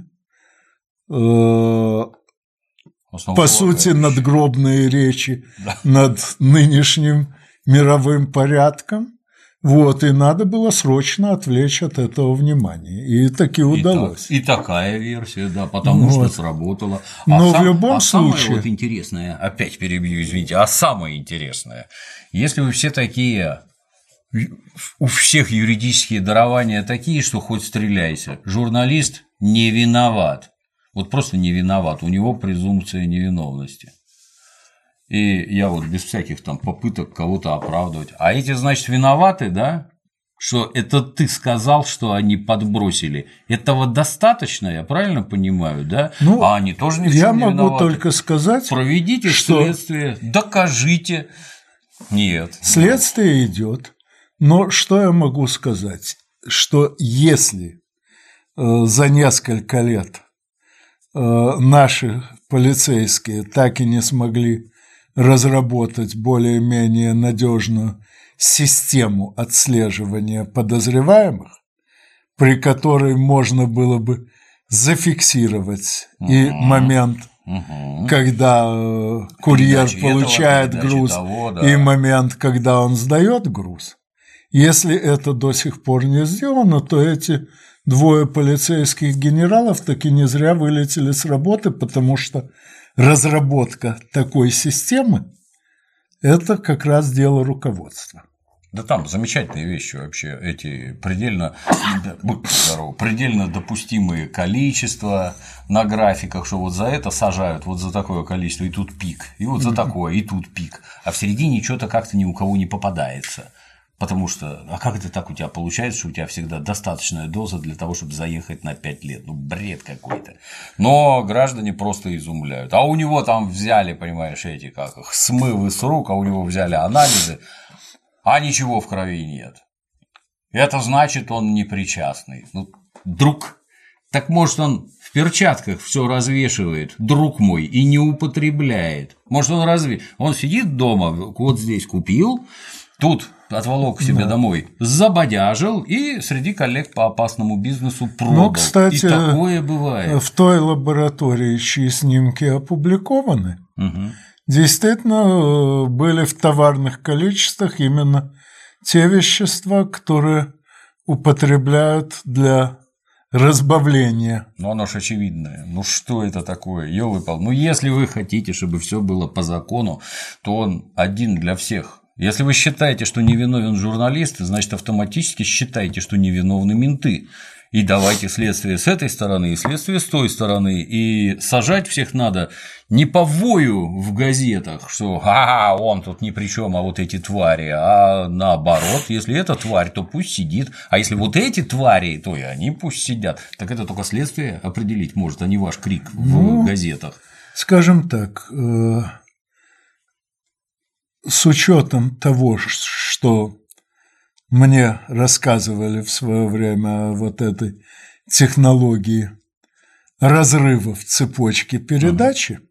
по сути, надгробные речи над нынешним мировым порядком. Вот, и надо было срочно отвлечь от этого внимания. И таки удалось. И такая версия, да, потому что сработало. Но в любом случае. Самое вот интересное, опять перебью, извините, а самое интересное, если вы все такие, у всех юридические дарования такие, что хоть стреляйся, журналист не виноват. Вот просто не виноват, у него презумпция невиновности. И я вот без всяких там попыток кого-то оправдывать. А эти, значит, виноваты, да? Что это ты сказал, что они подбросили. Этого достаточно, я правильно понимаю, да? Ну, а они тоже ни в чем не виноваты. Я могу только сказать, проведите следствие, докажите. Нет. Следствие идет. Но что я могу сказать? Что если за несколько лет наши полицейские так и не смогли разработать более-менее надежную систему отслеживания подозреваемых, при которой можно было бы зафиксировать и момент, когда курьер получает груз, и момент, когда он сдает груз. Если это до сих пор не сделано, то эти двое полицейских генералов таки не зря вылетели с работы, потому что разработка такой системы – это как раз дело руководства. Да там замечательные вещи вообще, эти предельно допустимые количества на графиках, что вот за это сажают, вот за такое количество, и тут пик, и вот за такое, и тут пик, а в середине что-то как-то ни у кого не попадается. Потому что, а как это так у тебя получается, что у тебя всегда достаточная доза для того, чтобы заехать на 5 лет? Ну, бред какой-то. Но граждане просто изумляют. А у него там взяли, понимаешь, эти как их, смывы с рук, а у него взяли анализы. а ничего в крови нет. Это значит, он непричастный. Ну, друг, так может, он в перчатках все развешивает, друг мой, и не употребляет. Может, он сидит дома, вот здесь купил, тут отволок к себе домой, забодяжил и среди коллег по опасному бизнесу продал. Ну, кстати, и такое бывает. В той лаборатории, чьи снимки опубликованы, действительно были в товарных количествах именно те вещества, которые употребляют для разбавления. Ну, оно ж очевидное. Ну, что это такое? Ёлы-пал. Ну, если вы хотите, чтобы все было по закону, то он один для всех. Если вы считаете, что невиновен журналист, значит, автоматически считаете, что невиновны менты. И давайте следствие с этой стороны и следствие с той стороны. И сажать всех надо не по вою в газетах, что он тут ни при чем, а вот эти твари, а наоборот, если эта тварь, то пусть сидит, а если вот эти твари, то и они пусть сидят. Так это только следствие определить может, а не ваш крик в газетах. Скажем так, с учетом того, что мне рассказывали в свое время о вот этой технологии разрыва в цепочке передачи,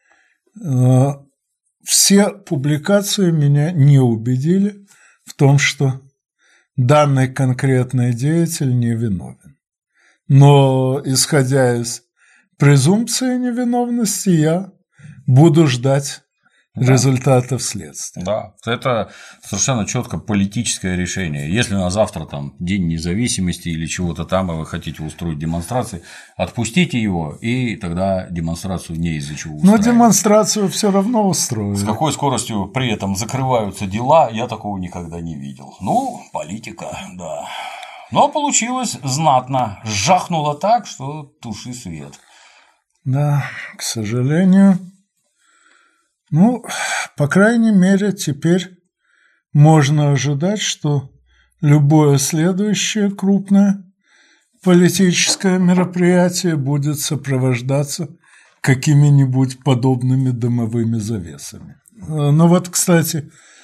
все публикации меня не убедили в том, что данный конкретный деятель невиновен. Но, исходя из презумпции невиновности, я буду ждать результатов следствия. Да, это совершенно четко политическое решение. Если на завтра там День независимости или чего-то там, и вы хотите устроить демонстрации, отпустите его, и тогда демонстрацию не из-за чего устраивать. Но демонстрацию все равно устроят. С какой скоростью при этом закрываются дела, я такого никогда не видел. Ну, политика, да. Но получилось знатно. Жахнуло так, что туши свет. Да, к сожалению. Ну, по крайней мере, теперь можно ожидать, что любое следующее крупное политическое мероприятие будет сопровождаться какими-нибудь подобными дымовыми завесами. Ну вот, кстати,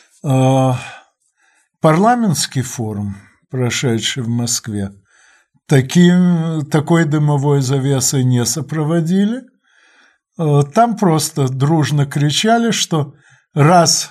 парламентский форум, прошедший в Москве, такой дымовой завесой не сопроводили. Там просто дружно кричали, что раз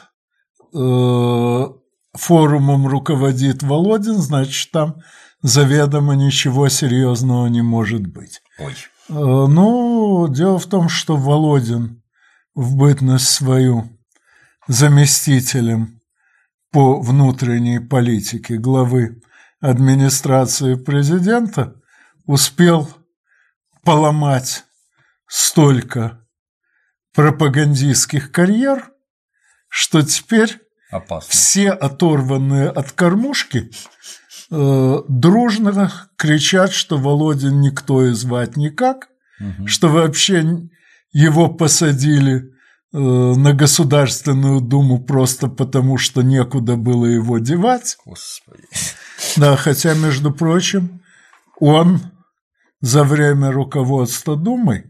форумом руководит Володин, значит, там заведомо ничего серьезного не может быть. Ой. Ну, дело в том, что Володин в бытность свою заместителем по внутренней политике главы администрации президента успел поломать столько пропагандистских карьер, что теперь опасно. Все оторванные от кормушки дружно кричат, что Володин никто и звать никак, что вообще его посадили на Государственную Думу просто потому, что некуда было его девать. Господи. Да, хотя, между прочим, он за время руководства Думой,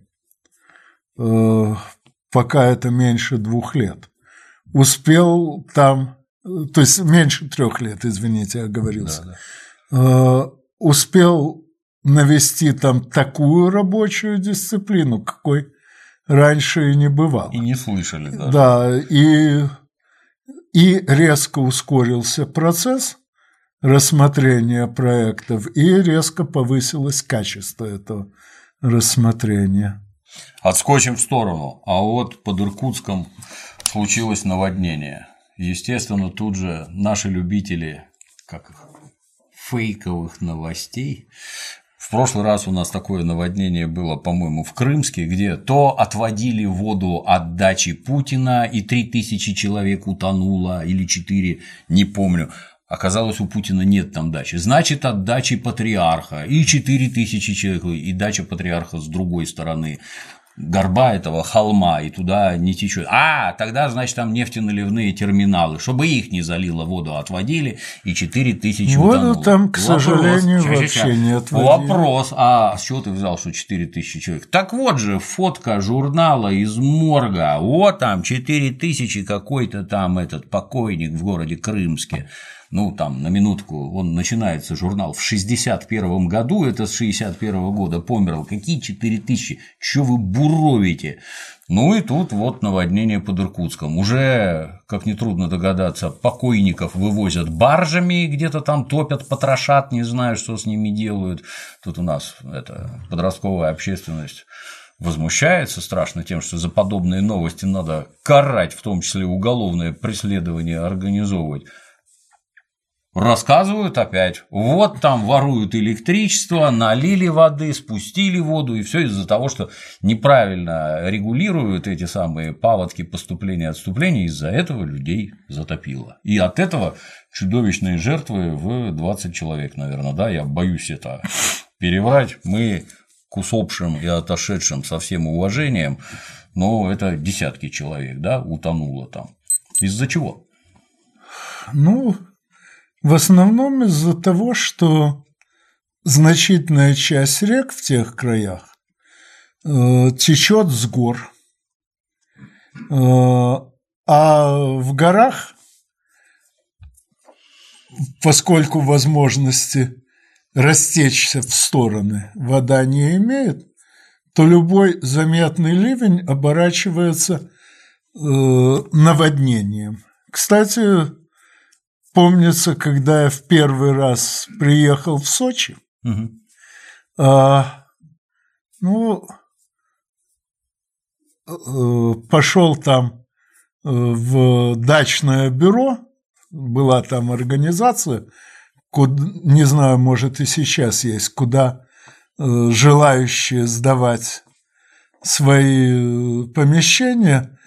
пока это меньше 2 лет, успел там, то есть меньше 3 лет, извините, я оговорился, успел навести там такую рабочую дисциплину, какой раньше и не бывало. И не слышали даже. Да, и резко ускорился процесс рассмотрения проектов, и резко повысилось качество этого рассмотрения. Отскочим в сторону, а вот под Иркутском случилось наводнение. Естественно, тут же наши любители фейковых новостей. В прошлый раз у нас такое наводнение было, по-моему, в Крымске, где то отводили воду от дачи Путина, и 3000 человек утонуло, или 4, не помню. Оказалось, у Путина нет там дачи. Значит, от дачи патриарха, и 4000 человек, и дача патриарха с другой стороны. горба этого холма, и туда не течет. Тогда, значит, там нефтеналивные терминалы, чтобы их не залило, воду отводили, и 4000 утонуло. Воду там, к сожалению, вообще не отводили. Вопрос, с чего ты взял, что 4000 человек? Так вот же, фотка журнала из морга, вот там 4000 какой-то там этот покойник в городе Крымске. Там, на минутку, начинается журнал в 61 году, это с 61 года помер. Какие 4000? Чё вы буровите? И тут вот наводнение под Иркутском. Уже, как нетрудно догадаться, покойников вывозят баржами, где-то там топят, потрошат, не знаю, что с ними делают. Тут у нас подростковая общественность возмущается страшно тем, что за подобные новости надо карать, в том числе уголовное преследование организовывать. Рассказывают опять, вот там воруют электричество, налили воды, спустили воду, и все из-за того, что неправильно регулируют эти самые паводки поступления и отступления, из-за этого людей затопило. И от этого чудовищные жертвы в 20 человек, наверное, да, я боюсь это переврать, мы к усопшим и отошедшим со всем уважением, но это десятки человек, да, утонуло там. Из-за чего? В основном из-за того, что значительная часть рек в тех краях течет с гор, а в горах, поскольку возможности растечься в стороны вода не имеет, то любой заметный ливень оборачивается наводнением. Кстати, помнится, когда я в первый раз приехал в Сочи, пошел там в дачное бюро, была там организация, не знаю, может и сейчас есть, куда желающие сдавать свои помещения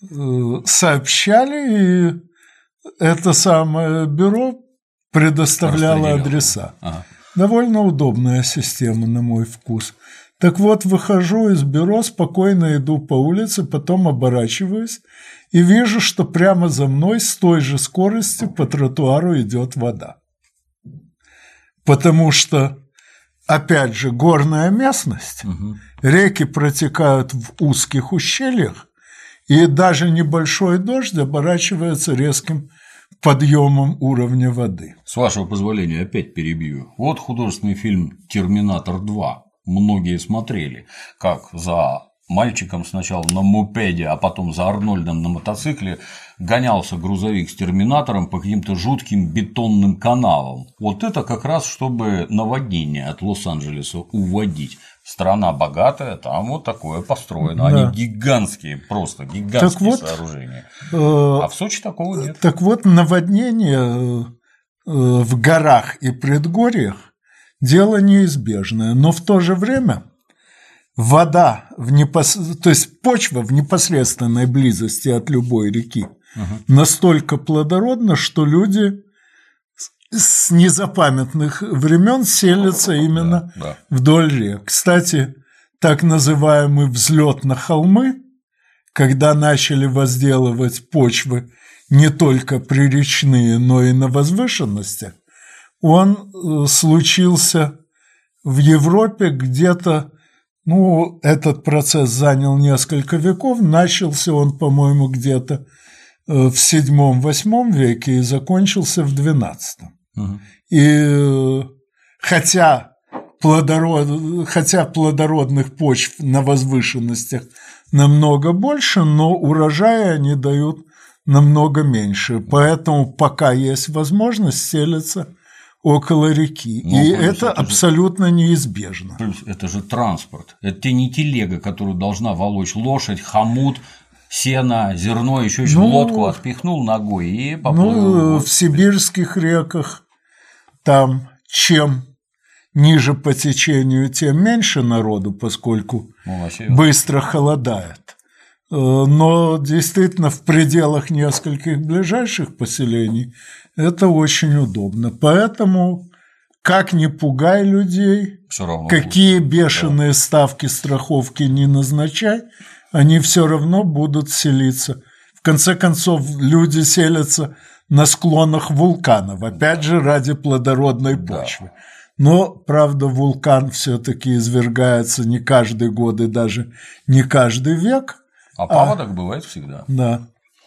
сообщали, и это самое бюро предоставляло адреса. Довольно удобная система, на мой вкус. Так вот, выхожу из бюро, спокойно иду по улице, потом оборачиваюсь и вижу, что прямо за мной с той же скоростью по тротуару идет вода. Потому что, опять же, горная местность, реки протекают в узких ущельях, и даже небольшой дождь оборачивается резким подъемом уровня воды. С вашего позволения опять перебью. Вот художественный фильм «Терминатор 2». Многие смотрели, как за мальчиком сначала на мопеде, а потом за Арнольдом на мотоцикле гонялся грузовик с терминатором по каким-то жутким бетонным канавам. Вот это как раз чтобы наводнение от Лос-Анджелеса уводить. Страна богатая, там вот такое построено. Да. Они гигантские, просто гигантские сооружения. А в Сочи такого нет. Так вот, наводнение в горах и предгорьях – дело неизбежное, но в то же время вода, то есть почва в непосредственной близости от любой реки настолько плодородна, что люди с незапамятных времен селятся именно вдоль рек. Кстати, так называемый взлет на холмы, когда начали возделывать почвы не только приречные, но и на возвышенностях, он случился в Европе где-то, этот процесс занял несколько веков, начался он, по-моему, где-то в VII-VIII веке и закончился в XII. И хотя плодородных почв на возвышенностях намного больше, но урожая они дают намного меньше. Поэтому пока есть возможность селиться около реки. И это абсолютно неизбежно. Плюс это же транспорт. Это не телега, которую должна волочь лошадь, хомут, сено, зерно, еще в лодку отпихнул ногой и поплыл. В сибирских реках там чем ниже по течению, тем меньше народу, поскольку быстро холодает. Но действительно в пределах нескольких ближайших поселений это очень удобно. Поэтому как ни пугай людей, Всё равно какие бешеные ставки страховки не назначай, они все равно будут селиться. В конце концов, люди селятся на склонах вулканов, опять же, ради плодородной почвы. Но, правда, вулкан все-таки извергается не каждый год и даже не каждый век. А паводок бывает всегда. Да.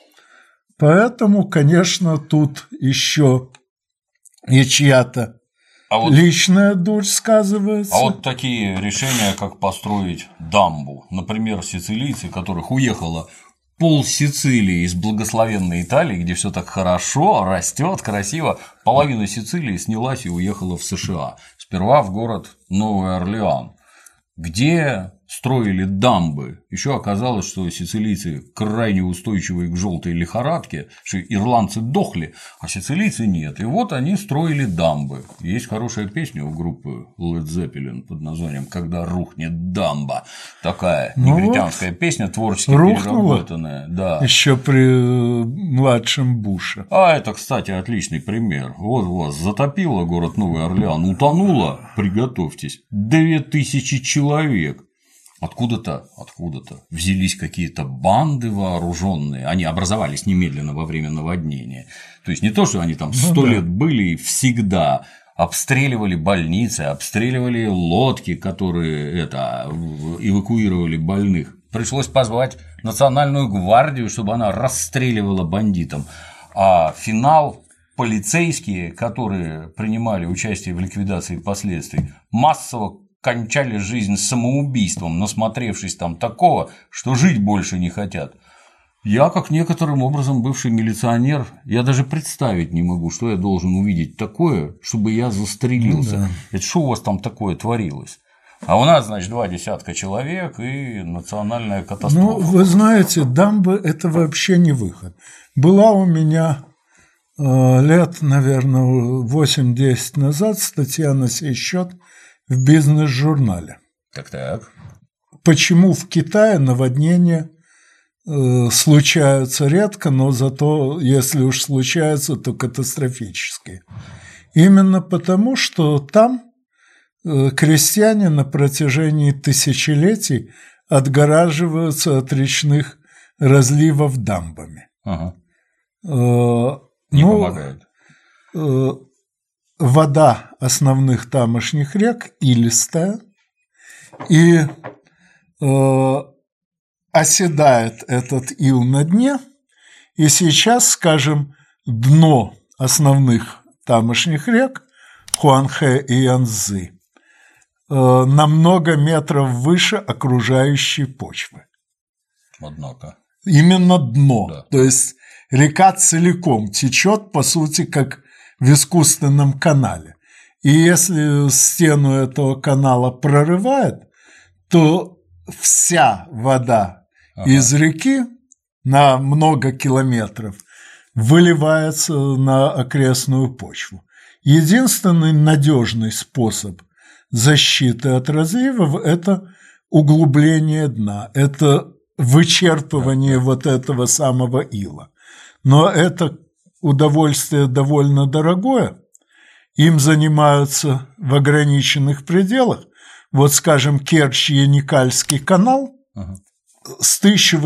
Поэтому, конечно, тут еще и чья-то личная дурь сказывается. А вот такие решения, как построить дамбу, например, сицилийцы, которых уехало пол Сицилии из благословенной Италии, где все так хорошо, растет, красиво, половина Сицилии снялась и уехала в США. Сперва в город Новый Орлеан, где строили дамбы. Еще оказалось, что сицилийцы крайне устойчивые к желтой лихорадке, что ирландцы дохли, а сицилийцы нет. И вот они строили дамбы. Есть хорошая песня у группы Led Zeppelin под названием «Когда рухнет дамба». Такая негритянская песня, творчески переработанная. Да. Еще при младшем Буше. А это, кстати, отличный пример. Вот вас затопило город Новый Орлеан, утонуло, приготовьтесь, 2000 человек. Откуда-то взялись какие-то банды вооруженные, они образовались немедленно во время наводнения. То есть не то, что они там 100 лет были и всегда обстреливали больницы, обстреливали лодки, которые эвакуировали больных. Пришлось позвать национальную гвардию, чтобы она расстреливала бандитам. А финал полицейские, которые принимали участие в ликвидации последствий, массово кончали жизнь самоубийством, насмотревшись там такого, что жить больше не хотят. Я, как некоторым образом бывший милиционер, я даже представить не могу, что я должен увидеть такое, чтобы я застрелился. Это что у вас там такое творилось? А у нас, значит, 20 человек и национальная катастрофа. Ну, вы знаете, дамбы – это вообще не выход. Была у меня лет, наверное, 8-10 назад статья на сей счет в бизнес-журнале. Так. Почему в Китае наводнения случаются редко, но зато, если уж случаются, то катастрофические. Именно потому, что там крестьяне на протяжении тысячелетий отгораживаются от речных разливов дамбами. Не помогает. Вода основных тамошних рек илистая, и оседает этот ил на дне, и сейчас, скажем, дно основных тамошних рек Хуанхэ и Янцзы на много метров выше окружающей почвы. Однако. Именно дно. Да. То есть река целиком течет, по сути, как в искусственном канале. И если стену этого канала прорывает, то вся вода из реки на много километров выливается на окрестную почву. Единственный надежный способ защиты от разливов – это углубление дна, это вычерпывание вот этого самого ила. Но это удовольствие довольно дорогое, им занимаются в ограниченных пределах. Вот, скажем, Керчь-Яникальский канал с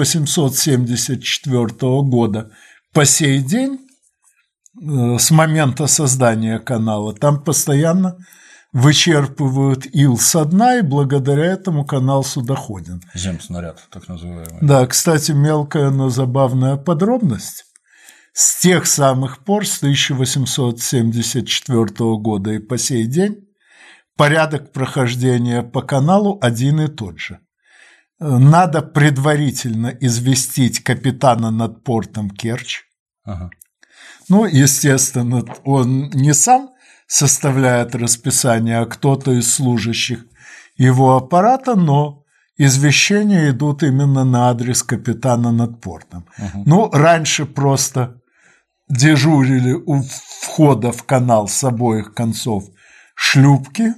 1874 года по сей день, с момента создания канала, там постоянно вычерпывают ил со дна, и благодаря этому канал судоходен. Земснаряд, так называемый. Да, кстати, мелкая, но забавная подробность. С тех самых пор, с 1874 года и по сей день, порядок прохождения по каналу один и тот же. Надо предварительно известить капитана над портом Керчь. Ну, естественно, он не сам составляет расписание, а кто-то из служащих его аппарата, но извещения идут именно на адрес капитана над портом. Ну, раньше просто дежурили у входа в канал с обоих концов шлюпки,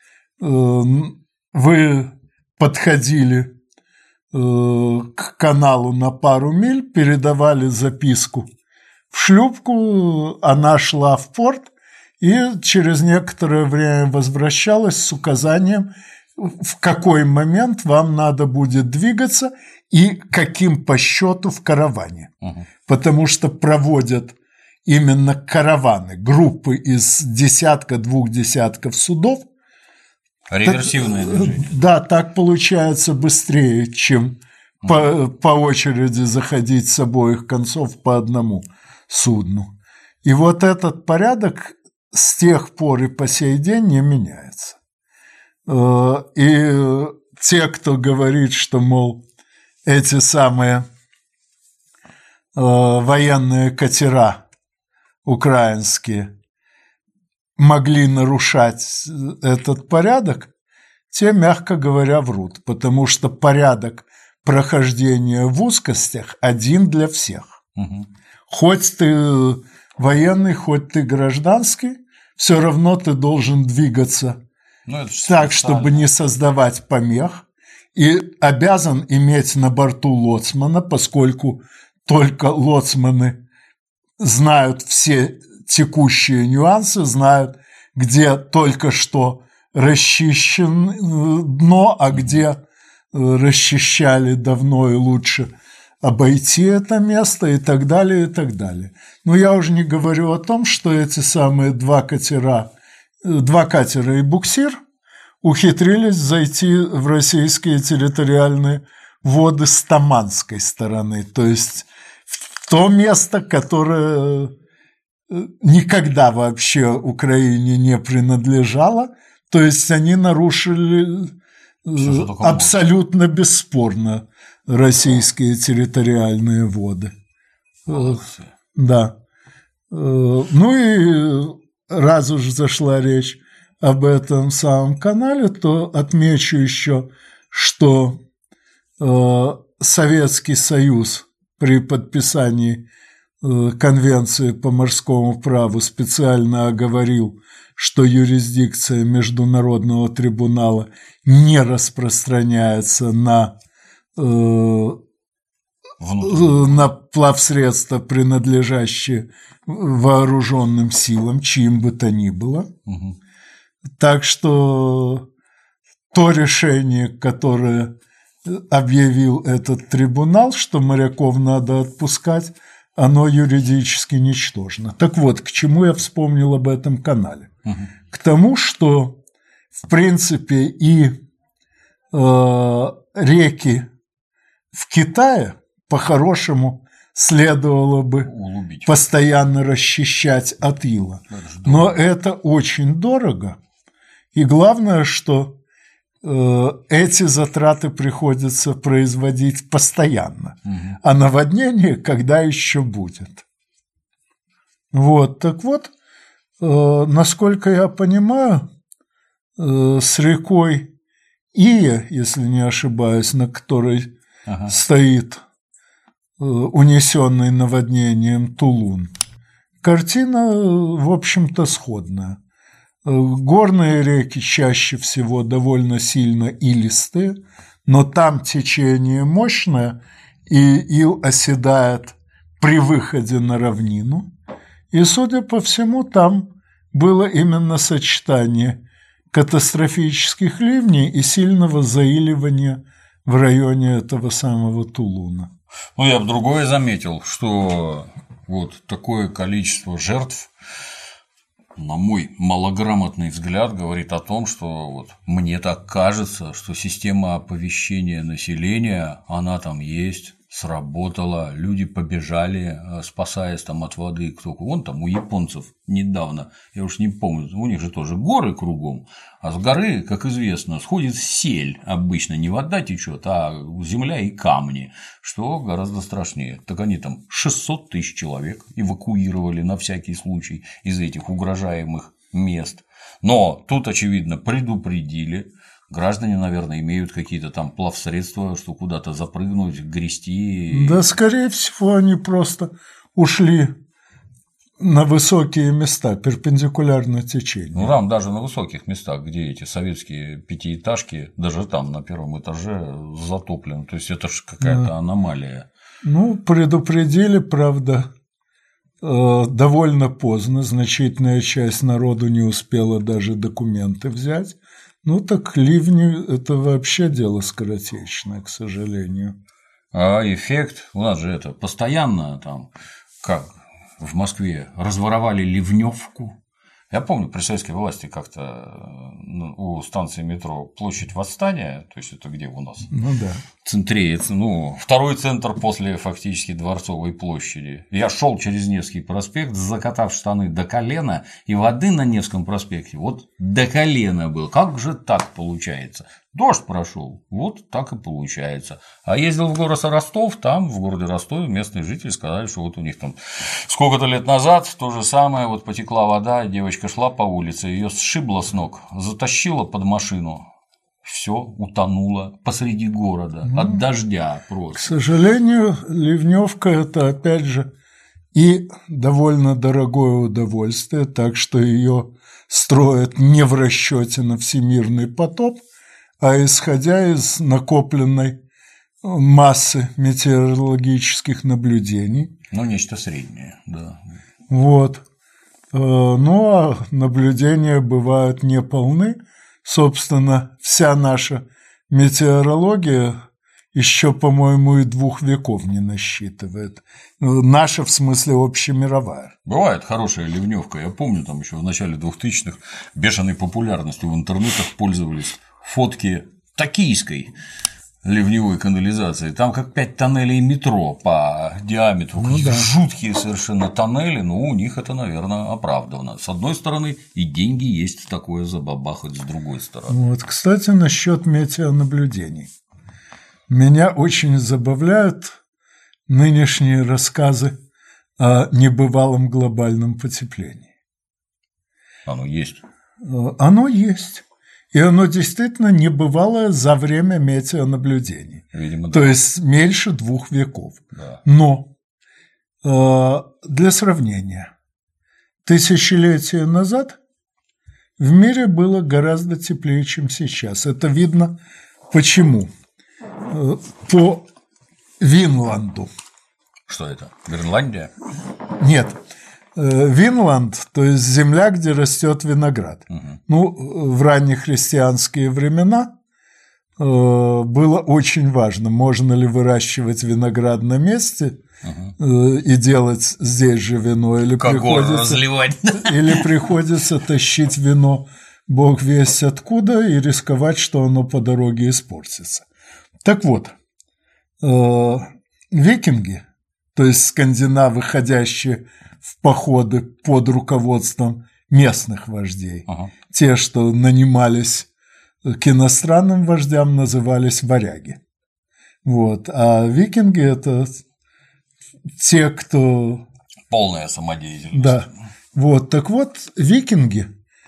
вы подходили к каналу на пару миль, передавали записку в шлюпку, она шла в порт, и через некоторое время возвращалась с указанием, в какой момент вам надо будет двигаться и каким по счету в караване. Потому что проводят именно караваны, группы из десятка-двух десятков судов. Реверсивное движение. Да, так получается быстрее, чем по очереди заходить с обоих концов по одному судну. И вот этот порядок с тех пор и по сей день не меняется. И те, кто говорит, что, мол, эти самые военные катера украинские могли нарушать этот порядок, те, мягко говоря, врут, потому что порядок прохождения в узкостях один для всех. Хоть ты военный, хоть ты гражданский, все равно ты должен двигаться так, чтобы не создавать помех, и обязан иметь на борту лоцмана, поскольку только лоцманы знают все текущие нюансы, знают, где только что расчищено дно, а где расчищали давно и лучше обойти это место и так далее, и так далее. Но я уже не говорю о том, что эти самые два катера и буксир ухитрились зайти в российские территориальные воды с таманской стороны, то есть в то место, которое никогда вообще Украине не принадлежало, то есть они нарушили абсолютно бесспорно российские территориальные воды. Да. Ну и раз уж зашла речь об этом самом канале, то отмечу еще, что Советский Союз при подписании Конвенции по морскому праву специально оговорил, что юрисдикция Международного трибунала не распространяется на плавсредства, принадлежащие вооруженным силам, чьим бы то ни было. Так что то решение, которое объявил этот трибунал, что моряков надо отпускать, оно юридически ничтожно. Так вот, к чему я вспомнил об этом канале? К тому, что, в принципе, и реки в Китае по-хорошему следовало бы углубить, постоянно расчищать от ила. Но это очень дорого. И главное, что эти затраты приходится производить постоянно. А наводнение когда еще будет? Вот, так вот, насколько я понимаю, с рекой Ия, если не ошибаюсь, на которой стоит унесенный наводнением Тулун, картина, в общем-то, сходная. Горные реки чаще всего довольно сильно илистые, но там течение мощное, и ил оседает при выходе на равнину. И, судя по всему, там было именно сочетание катастрофических ливней и сильного заиливания в районе этого самого Тулуна. Ну, я бы другое заметил, что вот такое количество жертв, на мой малограмотный взгляд, говорит о том, что вот мне так кажется, что система оповещения населения, она там есть, сработала, люди побежали, спасаясь там от воды, кто вон там у японцев недавно, я уж не помню, у них же тоже горы кругом, а с горы, как известно, сходит сель обычно, не вода течет, а земля и камни, что гораздо страшнее. Так они там 600 тысяч человек эвакуировали на всякий случай из этих угрожаемых мест. Но тут, очевидно, предупредили. Граждане, наверное, имеют какие-то там плавсредства, что куда-то запрыгнуть, грести. Да, скорее всего, они просто ушли на высокие места, перпендикулярно течению. Ну, там даже на высоких местах, где эти советские пятиэтажки, даже там на первом этаже затоплены. То есть это же какая-то аномалия. Ну, предупредили, правда, довольно поздно, значительная часть народу не успела даже документы взять. Ну так ливни – это вообще дело скоротечное, к сожалению. А эффект, у нас же это постоянно там, как в Москве, разворовали ливневку. Я помню, при советской власти как-то у станции метро Площадь Восстания, то есть это где у нас? Ну да. В центре, второй центр после фактически Дворцовой площади. Я шел через Невский проспект, закатав штаны до колена, и воды на Невском проспекте вот до колена было. Как же так получается? Дождь прошел, вот так и получается. А ездил в город Ростов, там, в городе Ростове, местные жители сказали, что вот у них там сколько-то лет назад то же самое, вот потекла вода, девочка шла по улице, ее сшибло с ног, затащила под машину, все утонуло посреди города от дождя просто. К сожалению, ливневка – это опять же и довольно дорогое удовольствие, так что ее строят не в расчете на всемирный потоп, а исходя из накопленной массы метеорологических наблюдений. Ну, нечто среднее, да. Вот. Ну, а наблюдения бывают неполны. Собственно, вся наша метеорология еще, по-моему, и 2 веков не насчитывает. Наша, в смысле, общемировая. Бывает хорошая ливневка. Я помню, там еще в начале 2000-х бешеной популярностью в интернетах пользовались фотки токийской ливневой канализации. Там как 5 тоннелей метро по диаметру. Ну, да. Жуткие совершенно тоннели, но у них это, наверное, оправдано. С одной стороны, и деньги есть в такое забабахать с другой стороны. Вот, кстати, насчет метеонаблюдений. Меня очень забавляют нынешние рассказы о небывалом глобальном потеплении. Оно есть. Оно есть. И оно действительно небывалое за время метеонаблюдений. Видимо, да. То есть меньше 2 веков. Да. Но для сравнения, тысячелетия назад в мире было гораздо теплее, чем сейчас. Это видно почему? По Винланду. Что это? Гренландия? Нет. Винланд, то есть земля, где растет виноград. Угу. Ну, в раннехристианские времена было очень важно, можно ли выращивать виноград на месте и делать здесь же вино, или приходится тащить вино бог весть откуда и рисковать, что оно по дороге испортится. Так вот, викинги, то есть скандинавы, ходящие в походы под руководством местных вождей, те, что нанимались к иностранным вождям, назывались варяги. Вот. А викинги – это те, кто… Полная самодеятельность. Да. Вот. Так вот, викинги,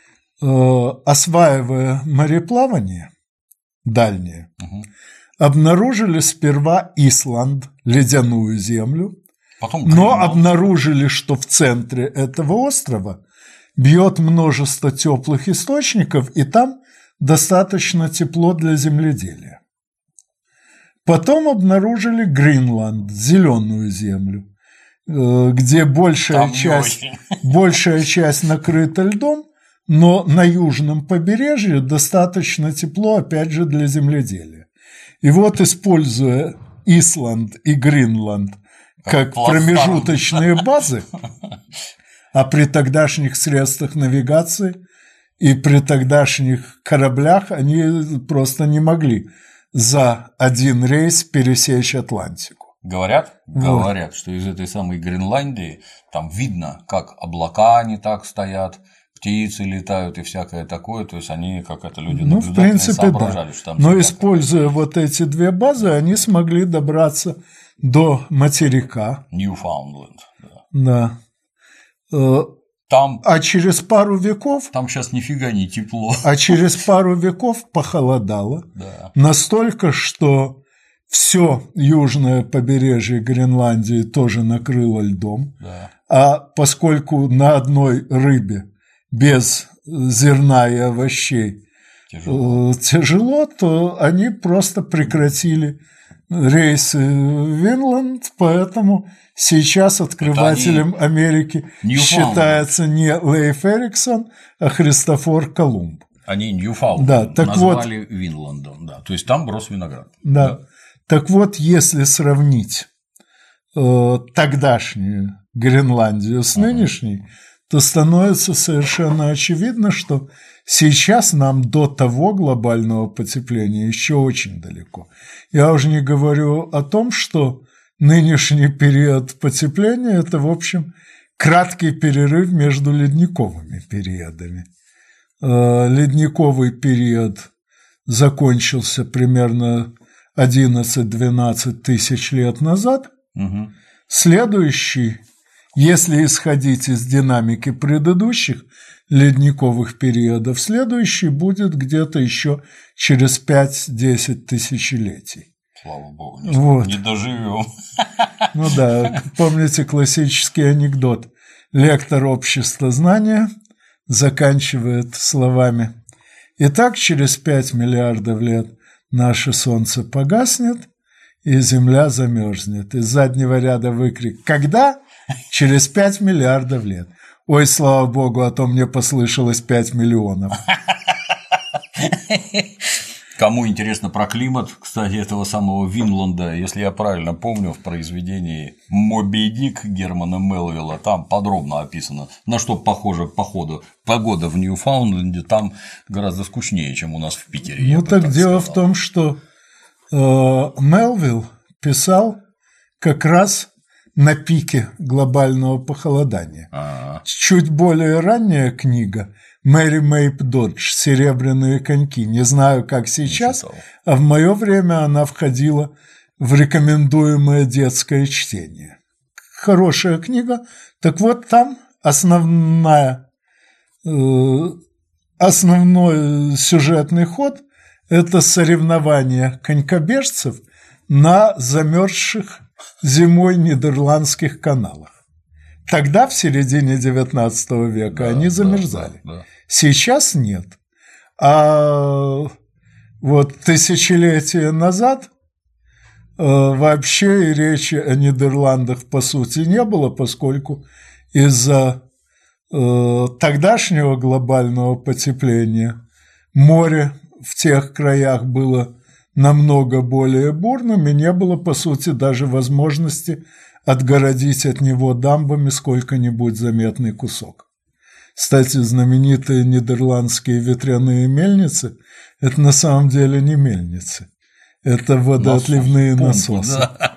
осваивая мореплавание дальнее, обнаружили сперва Исланд, ледяную землю, но обнаружили, что в центре этого острова бьет множество теплых источников, и там достаточно тепло для земледелия. Потом обнаружили Гренланд, зеленую землю, где большая часть накрыта льдом, но на южном побережье достаточно тепло, опять же, для земледелия. И вот, используя Исланд и Гренланд как промежуточные базы, а при тогдашних средствах навигации и при тогдашних кораблях они просто не могли за один рейс пересечь Атлантику. Говорят, что из этой самой Гренландии там видно, как облака не так стоят, птицы летают и всякое такое, то есть они, как это люди наблюдательные, соображали, да. Что там. Но используя вот эти 2 базы, они смогли добраться до материка. Ньюфаундленд. Да. Там, а через пару веков… Там сейчас нифига не тепло. А через пару веков похолодало. Да. Настолько, что все южное побережье Гренландии тоже накрыло льдом. Да. А поскольку на одной рыбе без зерна и овощей тяжело, то они просто прекратили рейсы в Винланд, поэтому сейчас открывателем Америки считается не Лейф Эриксон, а Христофор Колумб. Они Ньюфаунд назвали Винландом, да, то есть там рос виноград. Да. Так вот, если сравнить тогдашнюю Гренландию с нынешней, то становится совершенно очевидно, что сейчас нам до того глобального потепления еще очень далеко. Я уже не говорю о том, что нынешний период потепления – это, в общем, краткий перерыв между ледниковыми периодами. Ледниковый период закончился примерно 11-12 тысяч лет назад. Следующий, если исходить из динамики предыдущих ледниковых периодов, следующий будет где-то еще через 5-10 тысячелетий. Слава богу, не доживем. Ну да, помните классический анекдот? Лектор общества знания заканчивает словами: «Итак, через 5 миллиардов лет наше Солнце погаснет, и Земля замерзнет». Из заднего ряда выкрик: «Когда?» «Через 5 миллиардов лет». Ой, слава богу, а то мне послышалось 5 миллионов. Кому интересно про климат, кстати, этого самого Винланда, если я правильно помню, в произведении «Моби Дик» Германа Мелвилла там подробно описано, на что похожа погода в Ньюфаундленде, там гораздо скучнее, чем у нас в Питере. Ну так дело в том, что Мелвилл писал как раз на пике глобального похолодания. Чуть более ранняя книга Мэри Мейп Додж «Серебряные коньки». Не знаю, как сейчас, а в мое время она входила в рекомендуемое детское чтение. Хорошая книга. Так вот, там основной сюжетный ход – это соревнование конькобежцев на замерзших зимой нидерландских каналах. Тогда, в середине XIX века, они замерзали. Сейчас нет. А вот тысячелетия назад вообще и речи о Нидерландах по сути не было, поскольку из-за тогдашнего глобального потепления море в тех краях было намного более бурным, и не было, по сути, даже возможности отгородить от него дамбами сколько-нибудь заметный кусок. Кстати, знаменитые нидерландские ветряные мельницы – это на самом деле не мельницы, это водоотливные насосы. Да.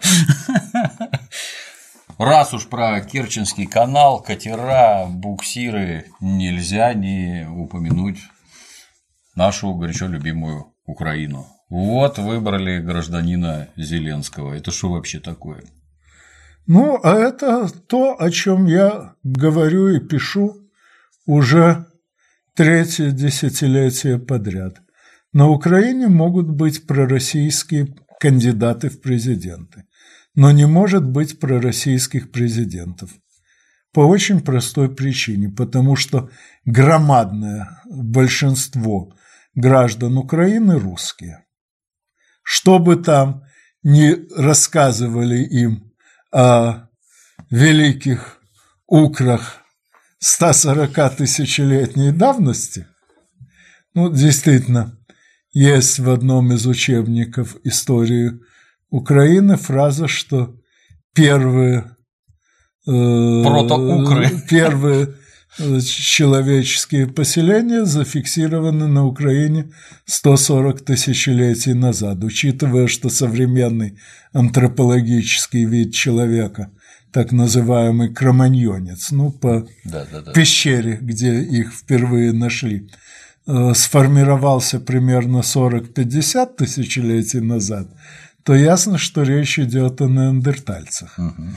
Раз уж про Керченский канал, катера, буксиры, нельзя не упомянуть нашу горячо любимую Украину. Вот выбрали гражданина Зеленского. Это что вообще такое? Ну, а это то, о чем я говорю и пишу уже третье десятилетие подряд. На Украине могут быть пророссийские кандидаты в президенты, но не может быть пророссийских президентов. По очень простой причине, потому что громадное большинство граждан Украины русские. Что бы там ни рассказывали им о великих украх 140-тысячелетней давности, ну, действительно, есть в одном из учебников истории Украины фраза, что первые человеческие поселения зафиксированы на Украине 140 тысячелетий назад, учитывая, что современный антропологический вид человека, так называемый кроманьонец, ну, по пещере, где их впервые нашли, сформировался примерно 40-50 тысячелетий назад, то ясно, что речь идет о неандертальцах.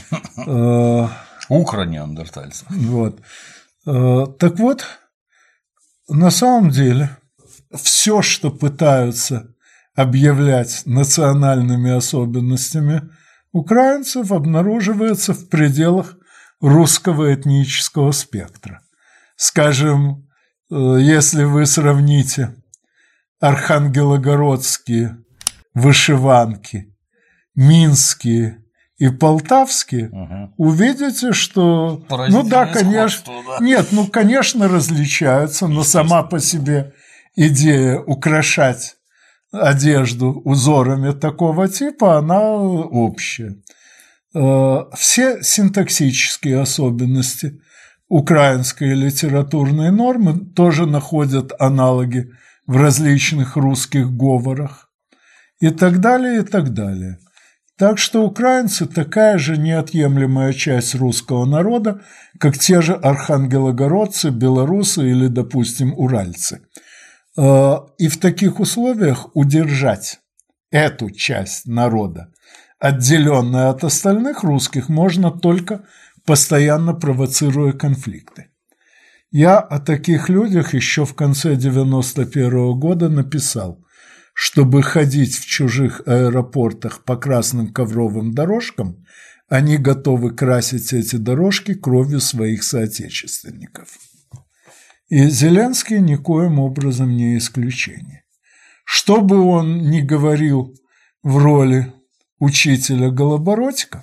Укра-неандертальцах. Вот. Так вот, на самом деле, все, что пытаются объявлять национальными особенностями украинцев, обнаруживается в пределах русского этнического спектра. Скажем, если вы сравните архангелогородские вышиванки, минские и полтавские, увидите, что, ну да, конечно, да. Нет, ну, конечно, различаются, но сама по себе идея украшать одежду узорами такого типа, она общая. Все синтаксические особенности украинской литературной нормы тоже находят аналоги в различных русских говорах и так далее, и так далее. Так что украинцы такая же неотъемлемая часть русского народа, как те же архангелогородцы, белорусы или, допустим, уральцы. И в таких условиях удержать эту часть народа, отделенную от остальных русских, можно только постоянно провоцируя конфликты. Я о таких людях еще в конце 91-го года написал: чтобы ходить в чужих аэропортах по красным ковровым дорожкам, они готовы красить эти дорожки кровью своих соотечественников. И Зеленский никоим образом не исключение. Что бы он ни говорил в роли учителя Голобородька,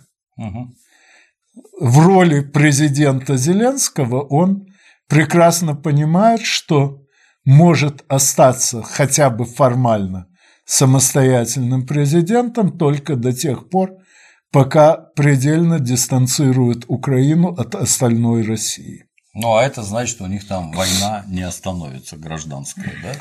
в роли президента Зеленского он прекрасно понимает, что может остаться хотя бы формально самостоятельным президентом только до тех пор, пока предельно дистанцирует Украину от остальной России. Ну, а это значит, что у них там война не остановится, гражданская, да?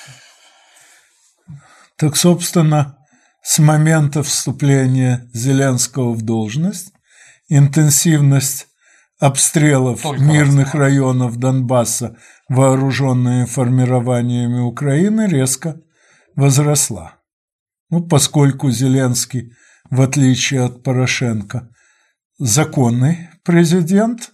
Так, собственно, с момента вступления Зеленского в должность интенсивность обстрелов мирных районов Донбасса вооруженными формированиями Украины резко возросла. Ну, поскольку Зеленский, в отличие от Порошенко, законный президент,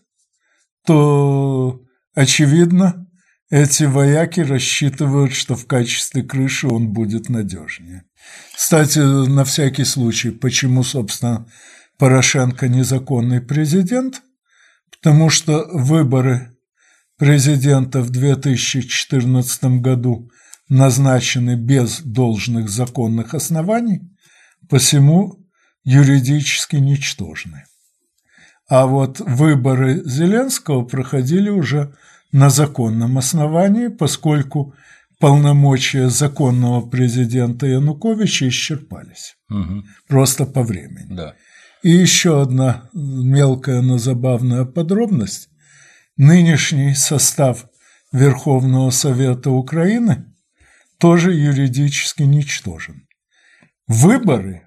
то, очевидно, эти вояки рассчитывают, что в качестве крыши он будет надежнее. Кстати, на всякий случай, почему, собственно, Порошенко незаконный президент? Потому что выборы президента в 2014 году назначены без должных законных оснований, посему юридически ничтожны. А вот выборы Зеленского проходили уже на законном основании, поскольку полномочия законного президента Януковича исчерпались. Просто по времени. Да. И еще одна мелкая, но забавная подробность. Нынешний состав Верховного Совета Украины тоже юридически ничтожен. Выборы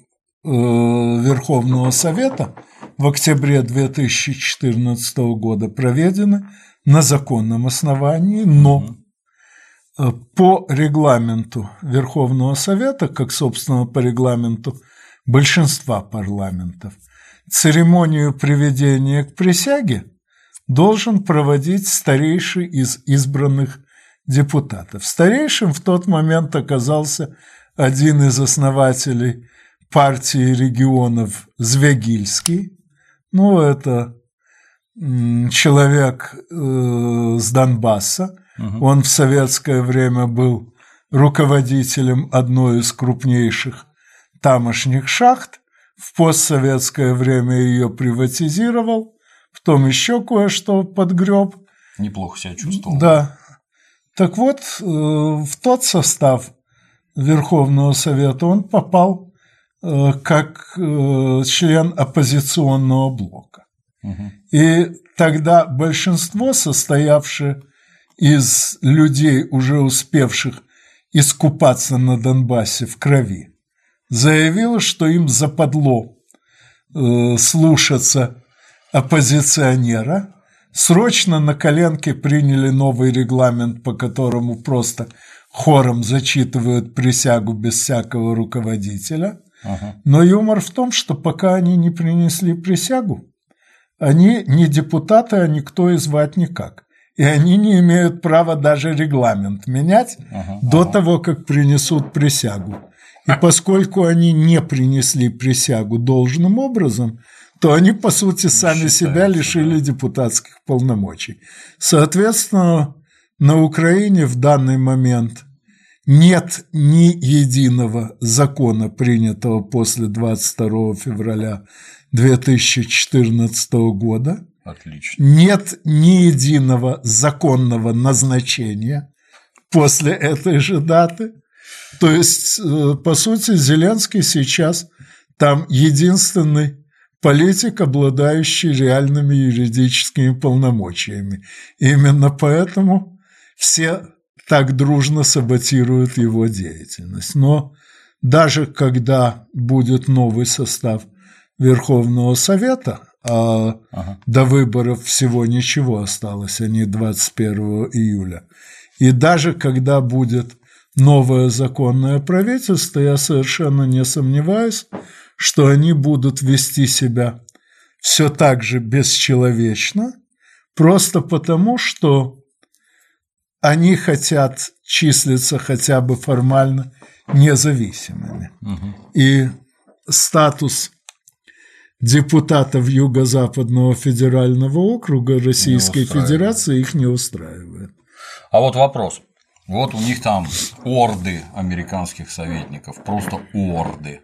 Верховного Совета в октябре 2014 года проведены на законном основании, но по регламенту Верховного Совета, как, собственно, по регламенту большинства парламентов, церемонию приведения к присяге должен проводить старейший из избранных депутатов. Старейшим в тот момент оказался один из основателей партии регионов Звягильский. Ну, это человек с Донбасса. Он в советское время был руководителем одной из крупнейших тамошних шахт, в постсоветское время ее приватизировал, потом еще кое-что подгреб. Неплохо себя чувствовал. Да. Так вот, в тот состав Верховного Совета он попал как член оппозиционного блока. И тогда большинство, состоявшее из людей, уже успевших искупаться на Донбассе в крови, заявило, что им западло слушаться оппозиционера, срочно на коленке приняли новый регламент, по которому просто хором зачитывают присягу без всякого руководителя. Но юмор в том, что пока они не принесли присягу, они не депутаты, а никто и звать никак. И они не имеют права даже регламент менять до того, как принесут присягу. И поскольку они не принесли присягу должным образом, то они, по сути, сами себя лишили депутатских полномочий. Соответственно, на Украине в данный момент нет ни единого закона, принятого после 22 февраля 2014 года. Отлично. Нет ни единого законного назначения после этой же даты. То есть, по сути, Зеленский сейчас там единственный политик, обладающий реальными юридическими полномочиями. Именно поэтому все так дружно саботируют его деятельность. Но даже когда будет новый состав Верховного Совета, а до выборов всего ничего осталось, они 21 июля, и даже когда будет новое законное правительство, я совершенно не сомневаюсь, что они будут вести себя все так же бесчеловечно, просто потому, что они хотят числиться хотя бы формально независимыми. И статус депутатов Юго-Западного федерального округа Российской Федерации их не устраивает. А вот вопрос. Вот у них там орды американских советников, просто орды.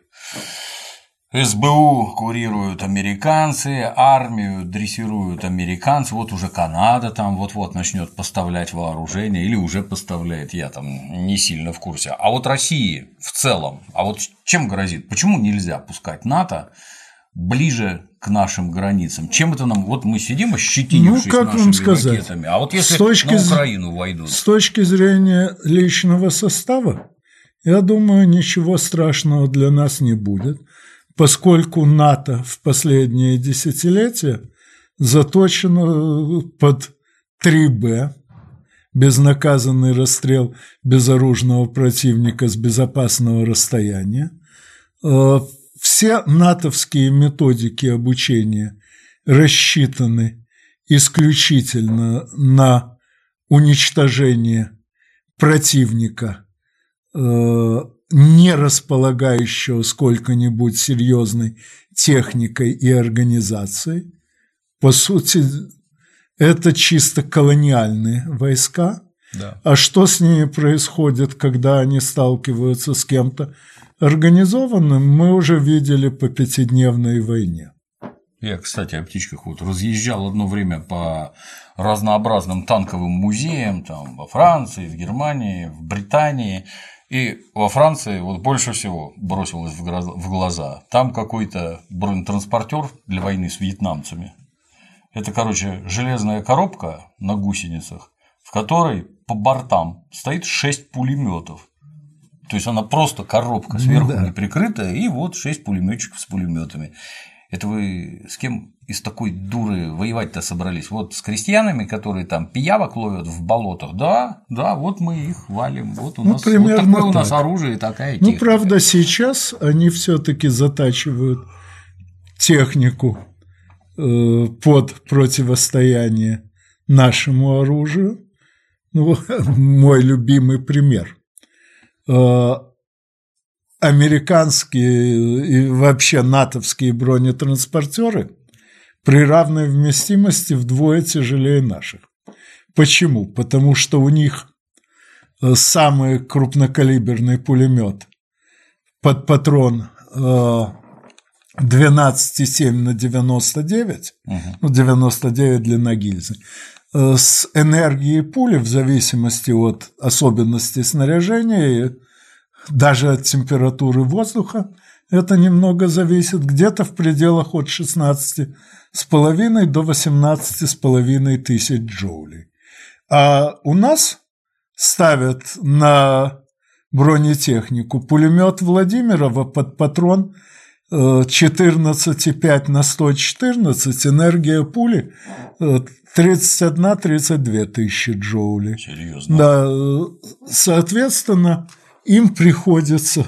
СБУ курируют американцы, армию дрессируют американцы, вот уже Канада там вот-вот начнет поставлять вооружение или уже поставляет, я там не сильно в курсе. А вот России в целом, а вот чем грозит? Почему нельзя пускать НАТО ближе к нашим границам? Чем это нам? Вот мы сидим, ощетинившись нашими ракетами, а вот если на Украину войдут? С точки зрения личного состава, я думаю, ничего страшного для нас не будет, поскольку НАТО в последние десятилетия заточено под 3Б, безнаказанный расстрел безоружного противника с безопасного расстояния. Все натовские методики обучения рассчитаны исключительно на уничтожение противника, не располагающего сколько-нибудь серьезной техникой и организацией. По сути, это чисто колониальные войска. Да. А что с ними происходит, когда они сталкиваются с кем-то организованным, мы уже видели по пятидневной войне. Я, кстати, о птичках вот разъезжал одно время по разнообразным танковым музеям там, во Франции, в Германии, в Британии. И во Франции вот больше всего бросилось в глаза. Там какой-то бронетранспортер для войны с вьетнамцами. Это, короче, железная коробка на гусеницах, в которой по бортам стоит 6 пулеметов. То есть она просто коробка сверху не прикрытая, и вот 6 пулеметчиков с пулеметами. Это вы с кем из такой дуры воевать-то собрались? Вот с крестьянами, которые там пиявок ловят в болотах? Да, вот мы их валим. Вот у нас, вот такое у нас оружие и такая техника. Ну, правда, сейчас они все-таки затачивают технику под противостояние нашему оружию. Ну, мой любимый пример. Американские и вообще натовские бронетранспортеры при равной вместимости вдвое тяжелее наших. Почему? Потому что у них самый крупнокалиберный пулемет под патрон 12,7/99, 99 длина гильзы, с энергией пули в зависимости от особенностей снаряжения, даже от температуры воздуха, это немного зависит, где-то в пределах от 16,5 до 18,5 тысяч джоулей. А у нас ставят на бронетехнику пулемет Владимирова под патрон 14,5/114, энергия пули 31-32 тысячи джоулей. Серьезно? Да, соответственно, им приходится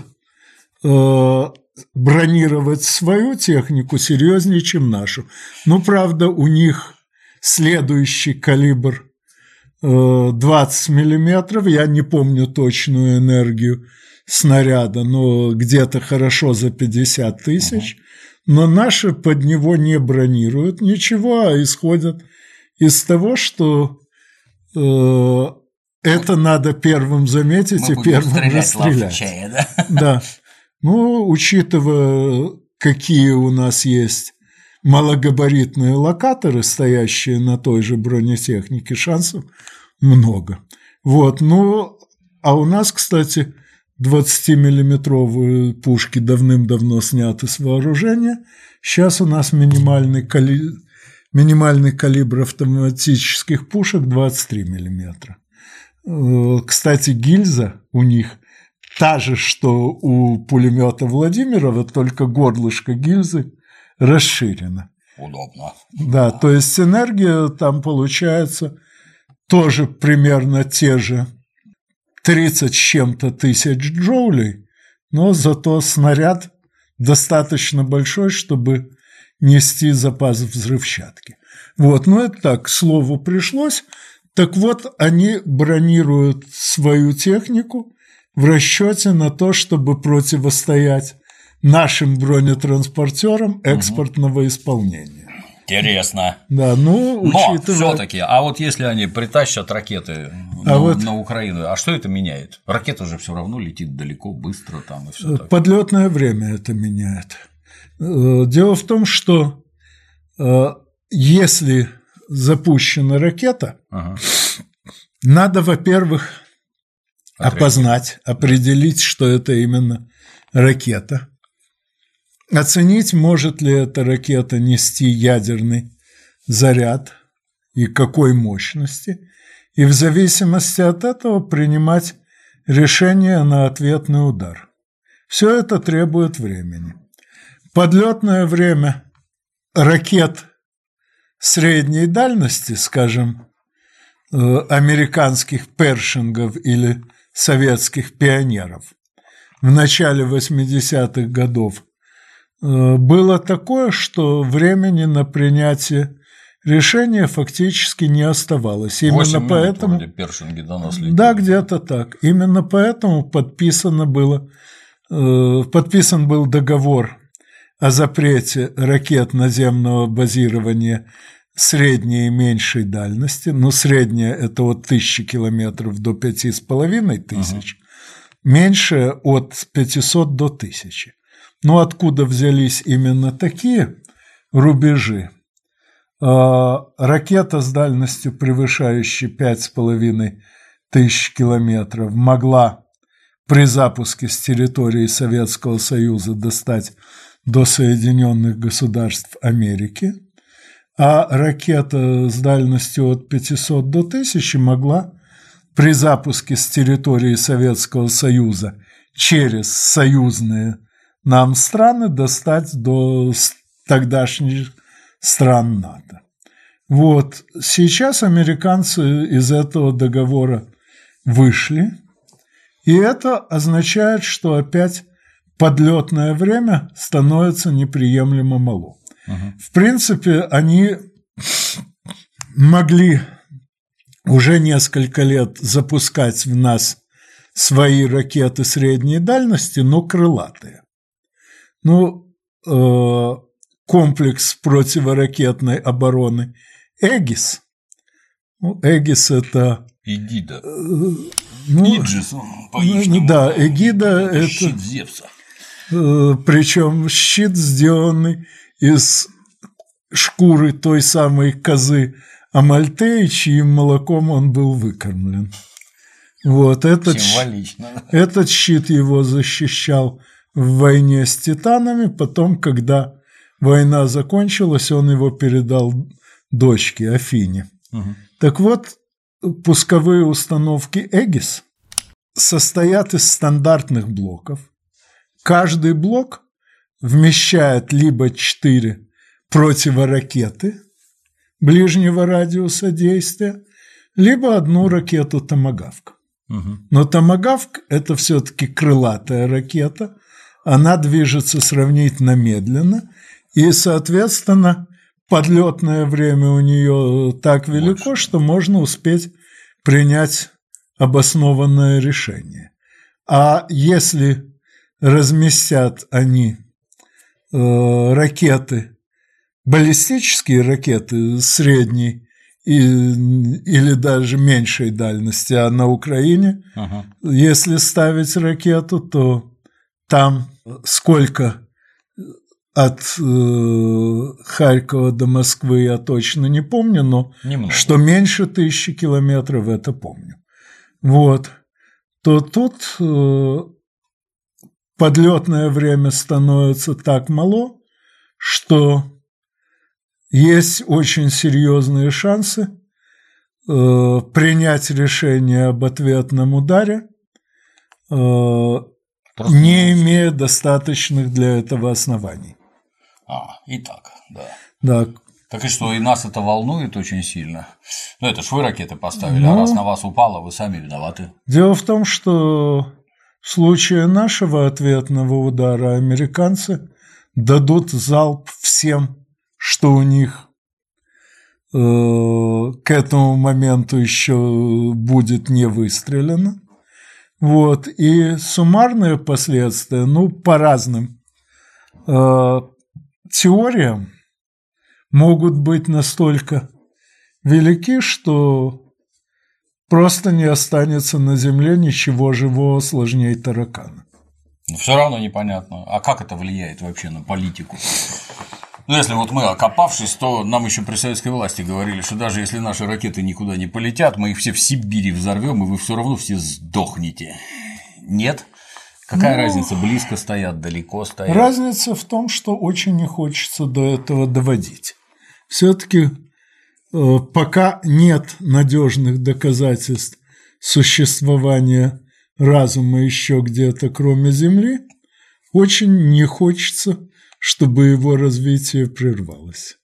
бронировать свою технику серьезнее, чем нашу. Но, правда, у них следующий калибр 20 миллиметров, я не помню точную энергию снаряда, но где-то хорошо за 50 тысяч, но наши под него не бронируют ничего, а исходят из того, что это надо первым заметить Мы и будем первым стрелять расстрелять. ловчее, да? Да. Ну, учитывая, какие у нас есть малогабаритные локаторы, стоящие на той же бронетехнике, шансов много. Вот, ну, а у нас, кстати, 20-миллиметровые пушки давным-давно сняты с вооружения. Сейчас у нас минимальный калибр автоматических пушек 23 миллиметра. Кстати, гильза у них та же, что у пулемета Владимирова, только горлышко гильзы расширено. Удобно. Да, то есть энергия там получается тоже примерно те же 30 с чем-то тысяч джоулей, но зато снаряд достаточно большой, чтобы нести запас взрывчатки. Вот, ну это так, к слову пришлось. Так вот, они бронируют свою технику в расчете на то, чтобы противостоять нашим бронетранспортерам экспортного исполнения. Интересно. Да, ну, Но учитывая... все-таки, а вот если они притащат ракеты на Украину, а что это меняет? Ракета же все равно летит далеко, быстро там и все такое. Подлетное время это меняет. Дело в том, что если запущена ракета, надо, во-первых, опознать, определить, что это именно ракета. Оценить, может ли эта ракета нести ядерный заряд и какой мощности, и в зависимости от этого принимать решение на ответный удар. Все это требует времени. Подлетное время ракет средней дальности, скажем, американских першингов или советских пионеров в начале 80-х годов было такое, что времени на принятие решения фактически не оставалось. Именно поэтому першинги до нас летели. Да, где-то так. Именно поэтому подписан был договор о запрете ракет наземного базирования средней и меньшей дальности. Ну, средняя – это от 1000 километров до 5500, меньшая – от 500 до 1000. Но откуда взялись именно такие рубежи? Ракета с дальностью, превышающей 5500 километров, могла при запуске с территории Советского Союза достать до Соединенных Государств Америки, а ракета с дальностью от 500 до 1000 могла при запуске с территории Советского Союза через союзные нам страны достать до тогдашних стран НАТО. Вот. Сейчас американцы из этого договора вышли, и это означает, что опять подлетное время становится неприемлемо мало. В принципе, они могли уже несколько лет запускать в нас свои ракеты средней дальности, но крылатые. Ну, комплекс противоракетной обороны «Эгис». Ну, «Эгис» – это… Эгида. Иджис, да, «Эгида» – это… щит Зевса. Причем щит, сделанный из шкуры той самой козы Амальтеи, чьим молоком он был выкормлен. Вот, Символично. Этот щит его защищал в войне с титанами, потом, когда война закончилась, он его передал дочке Афине. Так вот, пусковые установки «Эгис» состоят из стандартных блоков. Каждый блок вмещает либо 4 противоракеты ближнего радиуса действия, либо одну ракету «Томагавк». Но «Томагавк» – это все-таки крылатая ракета, она движется сравнительно медленно, и, соответственно, подлетное время у нее так велико, что можно успеть принять обоснованное решение. А если разместят они ракеты, баллистические ракеты средней или даже меньшей дальности, а на Украине, если ставить ракету, то там сколько от Харькова до Москвы я точно не помню, но немного. Что меньше 1000 километров, это помню. Вот. То тут подлетное время становится так мало, что есть очень серьезные шансы принять решение об ответном ударе, не имея достаточных для этого оснований. И так, да. Да. Так и что, и нас это волнует очень сильно? Ну, это ж вы ракеты поставили, а раз на вас упало, вы сами виноваты. Дело в том, что в случае нашего ответного удара американцы дадут залп всем, что у них к этому моменту еще будет не выстрелено. Вот. И суммарные последствия, по разным теориям, могут быть настолько велики, что просто не останется на Земле ничего живого сложнее таракана. Но все равно непонятно, а как это влияет вообще на политику? Если вот мы, окопавшись, то нам еще при советской власти говорили, что даже если наши ракеты никуда не полетят, мы их все в Сибири взорвем, и вы все равно все сдохнете. Нет? Какая разница, близко стоят, далеко стоят? Разница в том, что очень не хочется до этого доводить. Все-таки пока нет надежных доказательств существования разума еще где-то кроме Земли, очень не хочется, чтобы его развитие прервалось.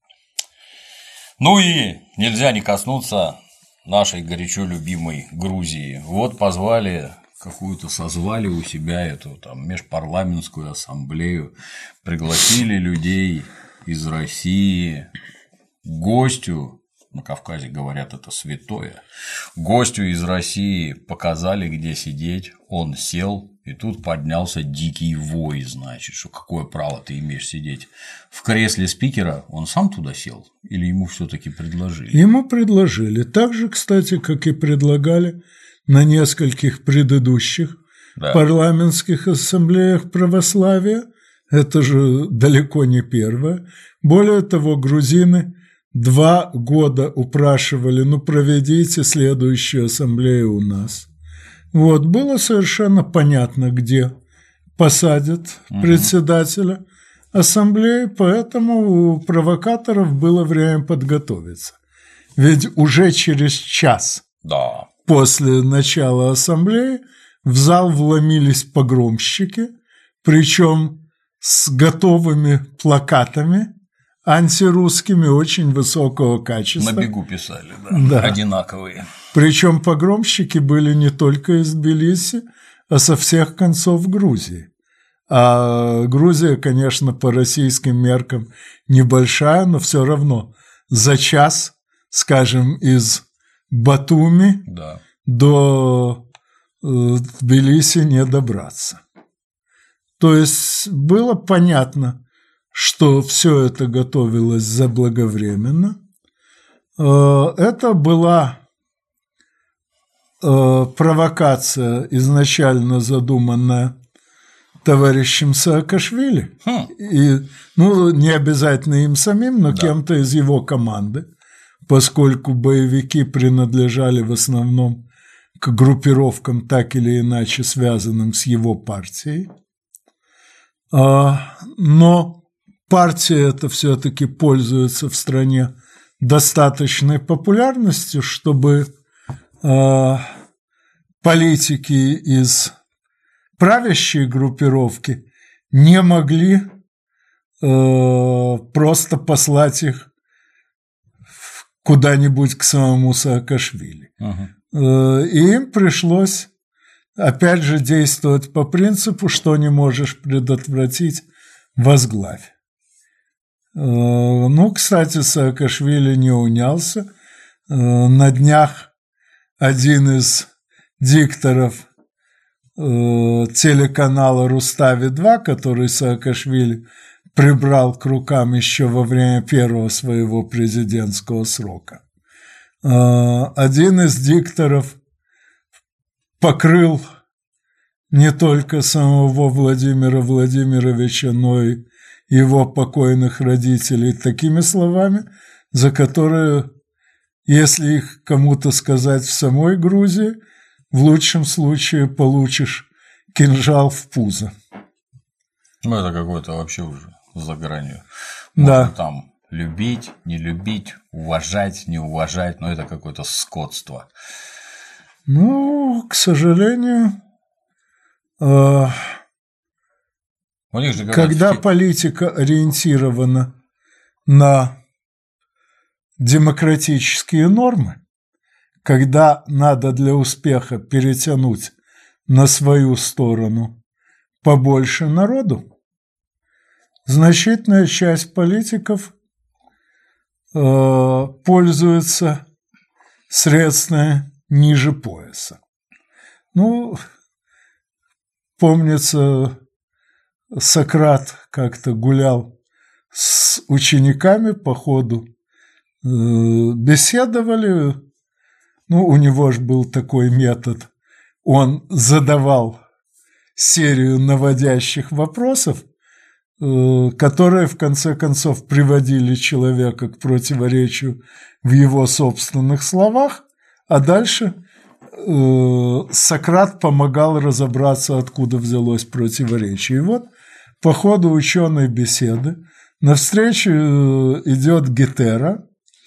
Ну и нельзя не коснуться нашей горячо любимой Грузии. Вот созвали у себя эту межпарламентскую ассамблею, пригласили людей из России, гостю, на Кавказе говорят, это святое, гостю из России показали, где сидеть, он сел, и тут поднялся дикий вой, значит, что какое право ты имеешь сидеть в кресле спикера, он сам туда сел или ему все-таки предложили? Ему предложили, так же, кстати, как и предлагали на нескольких предыдущих парламентских ассамблеях православия, это же далеко не первое. Более того, грузины 2 года упрашивали, проведите следующую ассамблею у нас. Вот, было совершенно понятно, где посадят председателя ассамблеи, поэтому у провокаторов было время подготовиться. Ведь уже через час после начала ассамблеи в зал вломились погромщики, причем с готовыми плакатами антирусскими очень высокого качества. На бегу писали, одинаковые. Причем погромщики были не только из Тбилиси, а со всех концов Грузии. А Грузия, конечно, по российским меркам небольшая, но все равно за час, скажем, из Батуми до Тбилиси не добраться. То есть было понятно, что все это готовилось заблаговременно. Это была провокация, изначально задуманная товарищем Саакашвили, и, не обязательно им самим, но кем-то из его команды, поскольку боевики принадлежали в основном к группировкам, так или иначе связанным с его партией. Но партия эта все-таки пользуется в стране достаточной популярностью, чтобы политики из правящей группировки не могли просто послать их куда-нибудь к самому Саакашвили. И им пришлось, опять же, действовать по принципу, что не можешь предотвратить, возглавь. Кстати, Саакашвили не унялся. На днях один из дикторов телеканала «Рустави-2», который Саакашвили прибрал к рукам еще во время первого своего президентского срока, один из дикторов покрыл не только самого Владимира Владимировича, но и его покойных родителей такими словами, за которые, если их кому-то сказать в самой Грузии, в лучшем случае получишь кинжал в пузо. Ну, это какое-то вообще уже за гранью. Да. Можно там любить, не любить, уважать, не уважать, но это какое-то скотство. Ну, к сожалению, У них же говорят, когда политика ориентирована на демократические нормы, когда надо для успеха перетянуть на свою сторону побольше народу, значительная часть политиков пользуется средствами ниже пояса. Ну, помнится, Сократ как-то гулял с учениками по ходу, беседовали. Ну, у него же был такой метод. Он задавал серию наводящих вопросов, которые в конце концов приводили человека к противоречию в его собственных словах, а дальше Сократ помогал разобраться, откуда взялось противоречие. И вот по ходу ученой беседы навстречу идет Гетера,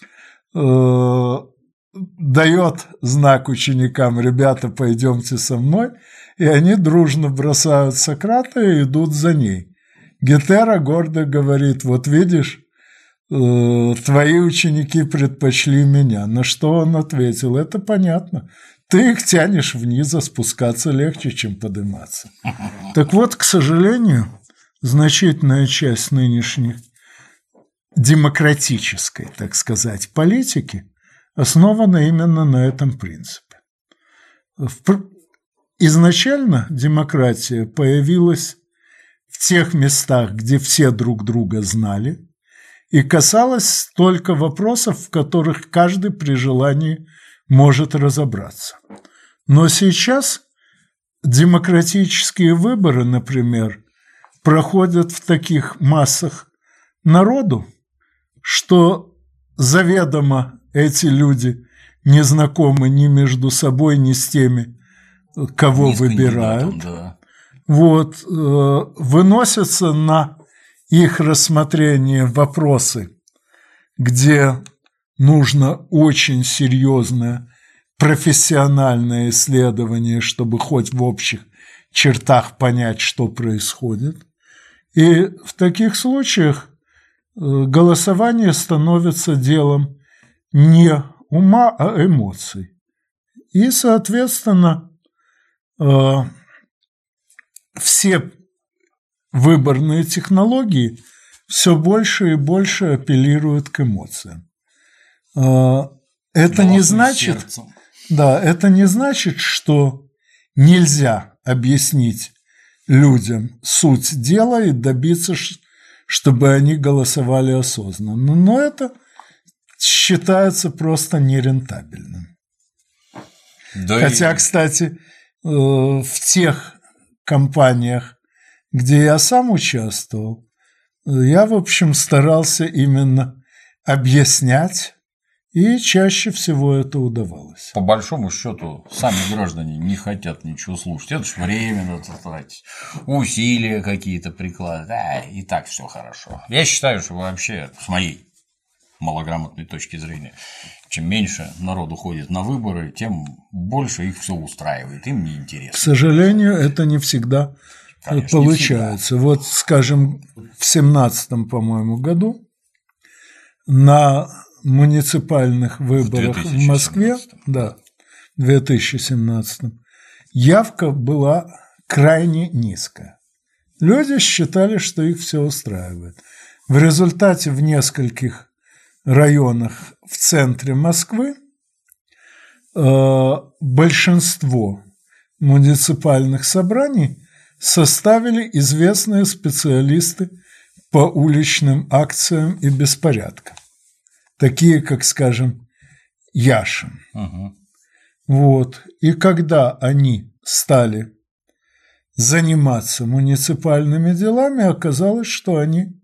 дает знак ученикам: ребята, пойдемте со мной, и они дружно бросают Сократа и идут за ней. Гетера гордо говорит: вот видишь, твои ученики предпочли меня. На что он ответил: это понятно, ты их тянешь вниз, а спускаться легче, чем подниматься. Так вот, к сожалению, значительная часть нынешней демократической, так сказать, политики основана именно на этом принципе. Изначально демократия появилась в тех местах, где все друг друга знали, и касалась только вопросов, в которых каждый при желании может разобраться. Но сейчас демократические выборы, например, проходят в таких массах народу, что заведомо эти люди не знакомы ни между собой, ни с теми, кого выбирают. Да. Вот, выносятся на их рассмотрение вопросы, где нужно очень серьезное профессиональное исследование, чтобы хоть в общих чертах понять, что происходит. И в таких случаях голосование становится делом не ума, а эмоций. И, соответственно, все выборные технологии все больше и больше апеллируют к эмоциям. Это не значит, это не значит, что нельзя объяснить людям суть дела и добиться, чтобы они голосовали осознанно. Но это считается просто нерентабельным. Да. Хотя, кстати, в тех компаниях, где я сам участвовал, я, в общем, старался именно объяснять, и чаще всего это удавалось. По большому счету, сами граждане не хотят ничего слушать. Это ж время надо тратить, усилия какие-то прикладывать, и так все хорошо. Я считаю, что вообще, с моей малограмотной точки зрения, чем меньше народу ходит на выборы, тем больше их все устраивает, им неинтересно. К сожалению, это не всегда получается. Вот, скажем, в 2017, по-моему, году на муниципальных выборах в Москве, да, в 2017, явка была крайне низкая. Люди считали, что их все устраивает. В результате в нескольких районах в центре Москвы большинство муниципальных собраний составили известные специалисты по уличным акциям и беспорядкам, такие как, скажем, Яшин. Угу. Вот. И когда они стали заниматься муниципальными делами, оказалось, что они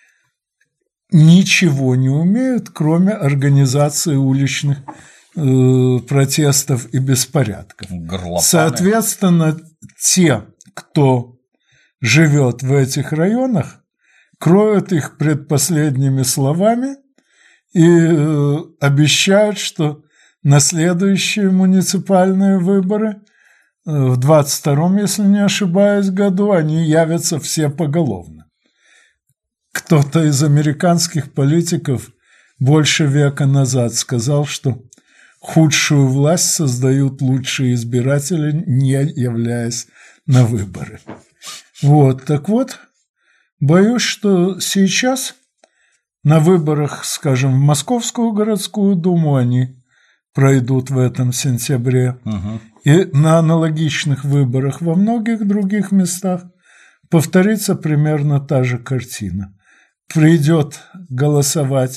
ничего не умеют, кроме организации уличных протестов и беспорядков. Горлопаны. Соответственно, те, кто живет в этих районах, кроют их предпоследними словами и обещают, что на следующие муниципальные выборы в 22-м, если не ошибаюсь, году они явятся все поголовно. Кто-то из американских политиков больше века назад сказал, что худшую власть создают лучшие избиратели, не являясь на выборы. Вот, так вот, боюсь, что сейчас на выборах, скажем, в Московскую городскую думу они пройдут в этом сентябре, и на аналогичных выборах во многих других местах повторится примерно та же картина. Придет голосовать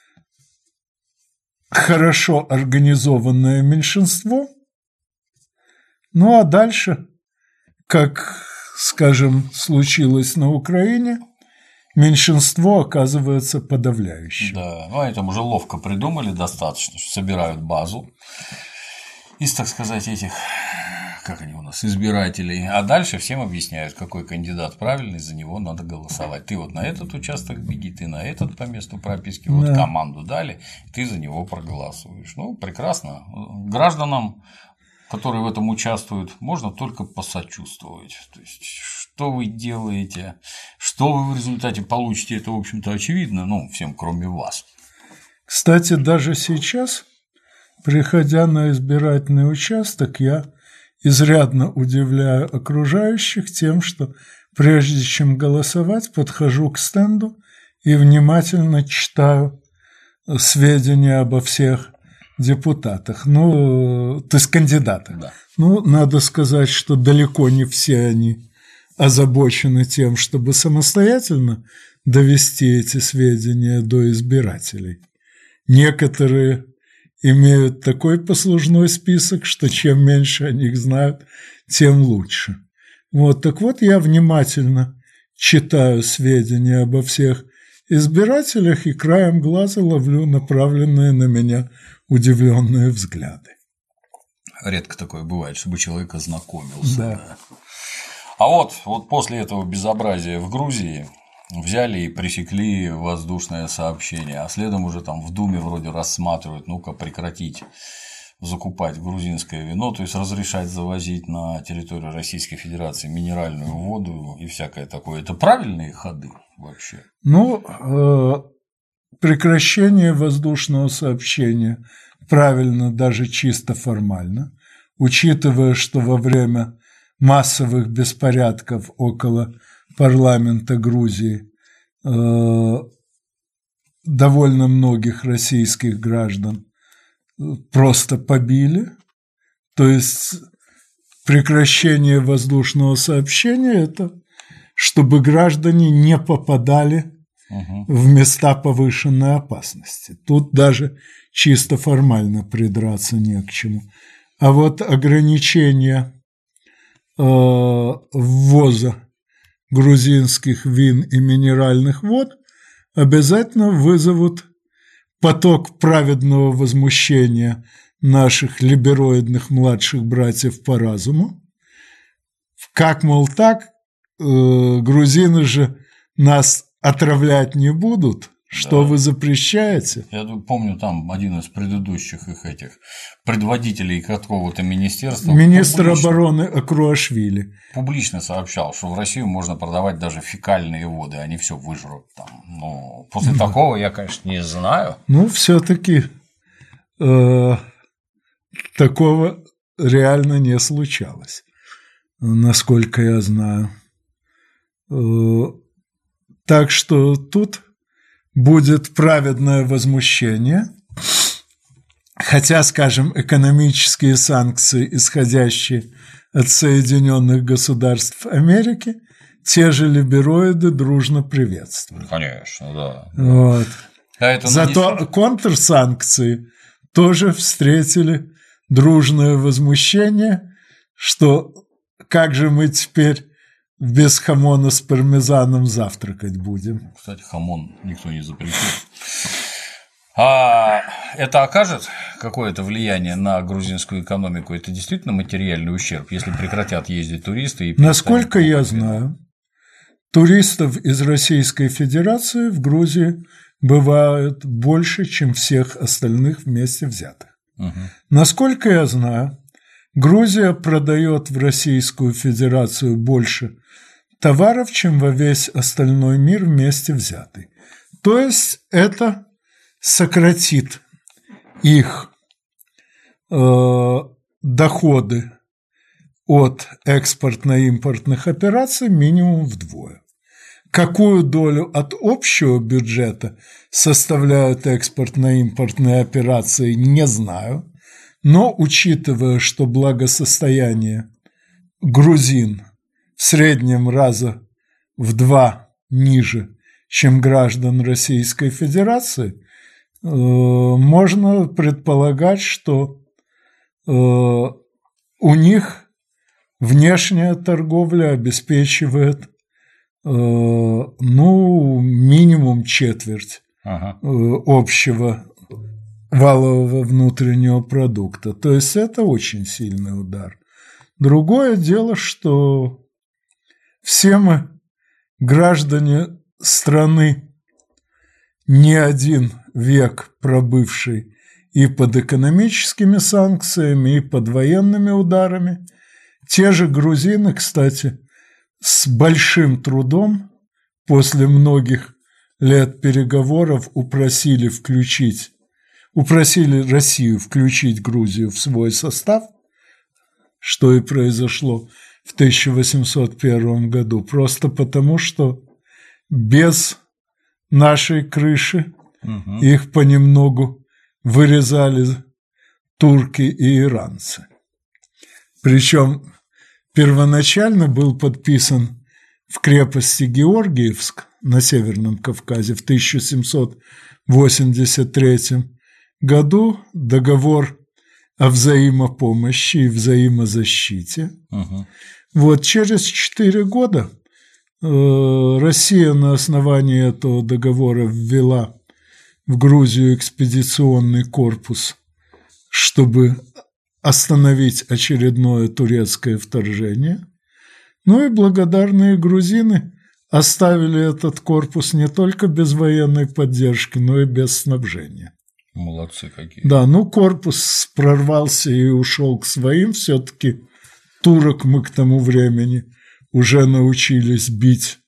хорошо организованное меньшинство, ну а дальше, как, скажем, случилось на Украине, меньшинство оказывается подавляющим. Да, ну это уже ловко придумали достаточно, что собирают базу из, так сказать, этих, как они у нас, избирателей, а дальше всем объясняют, какой кандидат правильный, за него надо голосовать. Ты вот на этот участок беги, ты на этот по месту прописки, вот команду дали, ты за него проголосуешь. Ну, прекрасно. Гражданам, которые в этом участвуют, можно только посочувствовать. То есть, что вы делаете, что вы в результате получите, это, в общем-то, очевидно, ну, всем, кроме вас. Кстати, даже сейчас, приходя на избирательный участок, я изрядно удивляю окружающих тем, что прежде чем голосовать, подхожу к стенду и внимательно читаю сведения обо всех депутатах, ну, то есть кандидатах. Да. Ну, надо сказать, что далеко не все они озабочены тем, чтобы самостоятельно довести эти сведения до избирателей. Некоторые имеют такой послужной список, что чем меньше о них знают, тем лучше. Вот, так вот, я внимательно читаю сведения обо всех избирателях и краем глаза ловлю направленные на меня удивленные взгляды. Редко такое бывает, чтобы человек ознакомился. Да. Да. А вот после этого безобразия в Грузии взяли и пресекли воздушное сообщение, а следом уже там в Думе вроде рассматривают, ну-ка прекратить закупать грузинское вино, то есть разрешать завозить на территорию Российской Федерации минеральную воду и всякое такое. Это правильные ходы вообще? Ну, прекращение воздушного сообщения правильно даже чисто формально, учитывая, что во время массовых беспорядков около парламента Грузии довольно многих российских граждан просто побили. То есть прекращение воздушного сообщения – это чтобы граждане не попадали в места повышенной опасности. Тут даже чисто формально придраться не к чему. А вот ограничение ввоза грузинских вин и минеральных вод обязательно вызовут поток праведного возмущения наших либероидных младших братьев по разуму. Как, мол, так, грузины же нас отравлять не будут, что вы запрещаете? Я помню, там один из предыдущих их этих предводителей какого-то министерства. Министр обороны Акруашвили. Публично сообщал, что в Россию можно продавать даже фекальные воды, они все выжрут там. Ну, после такого я, конечно, не знаю. Ну, все-таки такого реально не случалось, насколько я знаю. Так что тут будет праведное возмущение, хотя, скажем, экономические санкции, исходящие от Соединенных Государств Америки, те же либероиды дружно приветствуют. Конечно, да. Вот. А это зато контрсанкции тоже встретили дружное возмущение, что как же мы теперь без хамона с пармезаном завтракать будем. Кстати, хамон никто не запретил. А это окажет какое-то влияние на грузинскую экономику? Это действительно материальный ущерб, если прекратят ездить туристы? И насколько я знаю, туристов из Российской Федерации в Грузии бывает больше, чем всех остальных вместе взятых. Угу. Насколько я знаю, Грузия продает в Российскую Федерацию больше товаров, чем во весь остальной мир вместе взятый. То есть это сократит их доходы от экспортно-импортных операций минимум вдвое. Какую долю от общего бюджета составляют экспортно-импортные операции, не знаю, но учитывая, что благосостояние грузин в среднем раза в 2 ниже, чем граждан Российской Федерации, можно предполагать, что у них внешняя торговля обеспечивает минимум четверть общего валового внутреннего продукта. То есть это очень сильный удар. Другое дело, что все мы, граждане страны, не один век пробывший и под экономическими санкциями, и под военными ударами. Те же грузины, кстати, с большим трудом после многих лет переговоров упросили Россию включить Грузию в свой состав, что и произошло в 1801 году, просто потому, что без нашей крыши их понемногу вырезали турки и иранцы. Причем первоначально был подписан в крепости Георгиевск на Северном Кавказе в 1783 году договор о взаимопомощи и взаимозащите. Вот через 4 года Россия на основании этого договора ввела в Грузию экспедиционный корпус, чтобы остановить очередное турецкое вторжение. Ну и благодарные грузины оставили этот корпус не только без военной поддержки, но и без снабжения. Молодцы какие. Да, корпус прорвался и ушел к своим. Все-таки турок мы к тому времени уже научились бить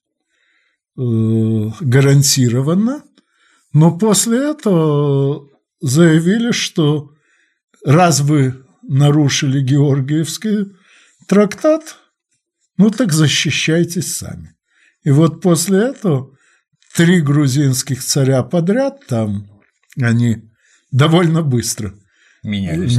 гарантированно. Но после этого заявили, что раз вы нарушили Георгиевский трактат, так защищайтесь сами. И вот после этого 3 грузинских царя подряд, там они довольно быстро менялись,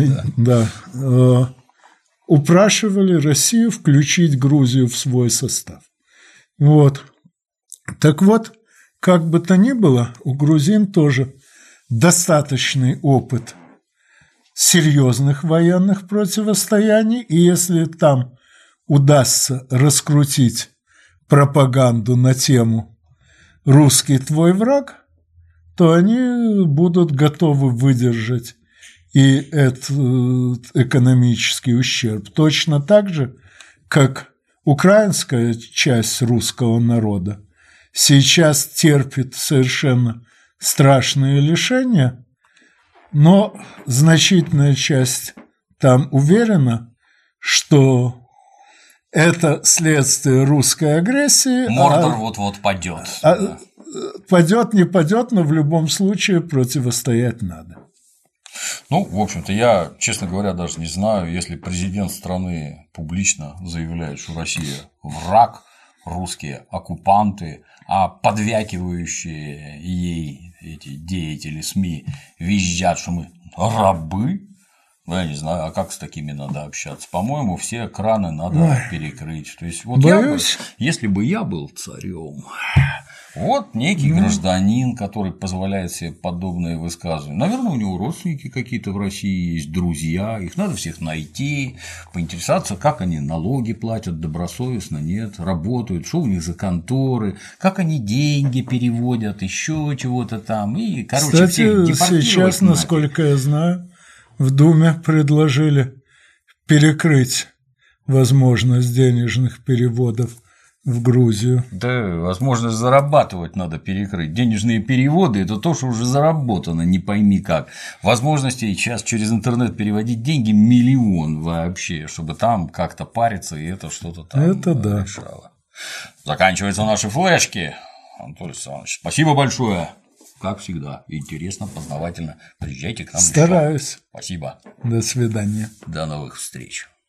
упрашивали Россию включить Грузию в свой состав. Вот. Так вот, как бы то ни было, у грузин тоже достаточный опыт серьезных военных противостояний, и если там удастся раскрутить пропаганду на тему «русский твой враг», то они будут готовы выдержать и этот экономический ущерб. Точно так же, как украинская часть русского народа сейчас терпит совершенно страшные лишения, но значительная часть там уверена, что это следствие русской агрессии. Мордор вот-вот падет. Падет, не падет, но в любом случае противостоять надо. В общем-то, я, честно говоря, даже не знаю, если президент страны публично заявляет, что Россия враг, русские оккупанты, а подвякивающие ей эти деятели СМИ визжат, что мы рабы. Я не знаю, а как с такими надо общаться? По-моему, все краны надо перекрыть. То есть, вот если бы я был царем, Вот некий гражданин, который позволяет себе подобные высказывания. Наверное, у него родственники какие-то в России есть, друзья, их надо всех найти, поинтересоваться, как они налоги платят добросовестно, нет, работают, что у них за конторы, как они деньги переводят, еще чего-то там. И, короче, кстати, всех депортировать сейчас, нафиг. насколько я знаю, в Думе предложили перекрыть возможность денежных переводов в Грузию. Да, возможность зарабатывать надо перекрыть. Денежные переводы – это то, что уже заработано, не пойми как. Возможностей сейчас через интернет переводить деньги миллион вообще, чтобы там как-то париться и это что-то там Это да. решало. Заканчиваются наши флешки. Анатолий Александрович, спасибо большое. Как всегда, интересно, познавательно. Приезжайте к нам. Стараюсь. Спасибо. До свидания. До новых встреч.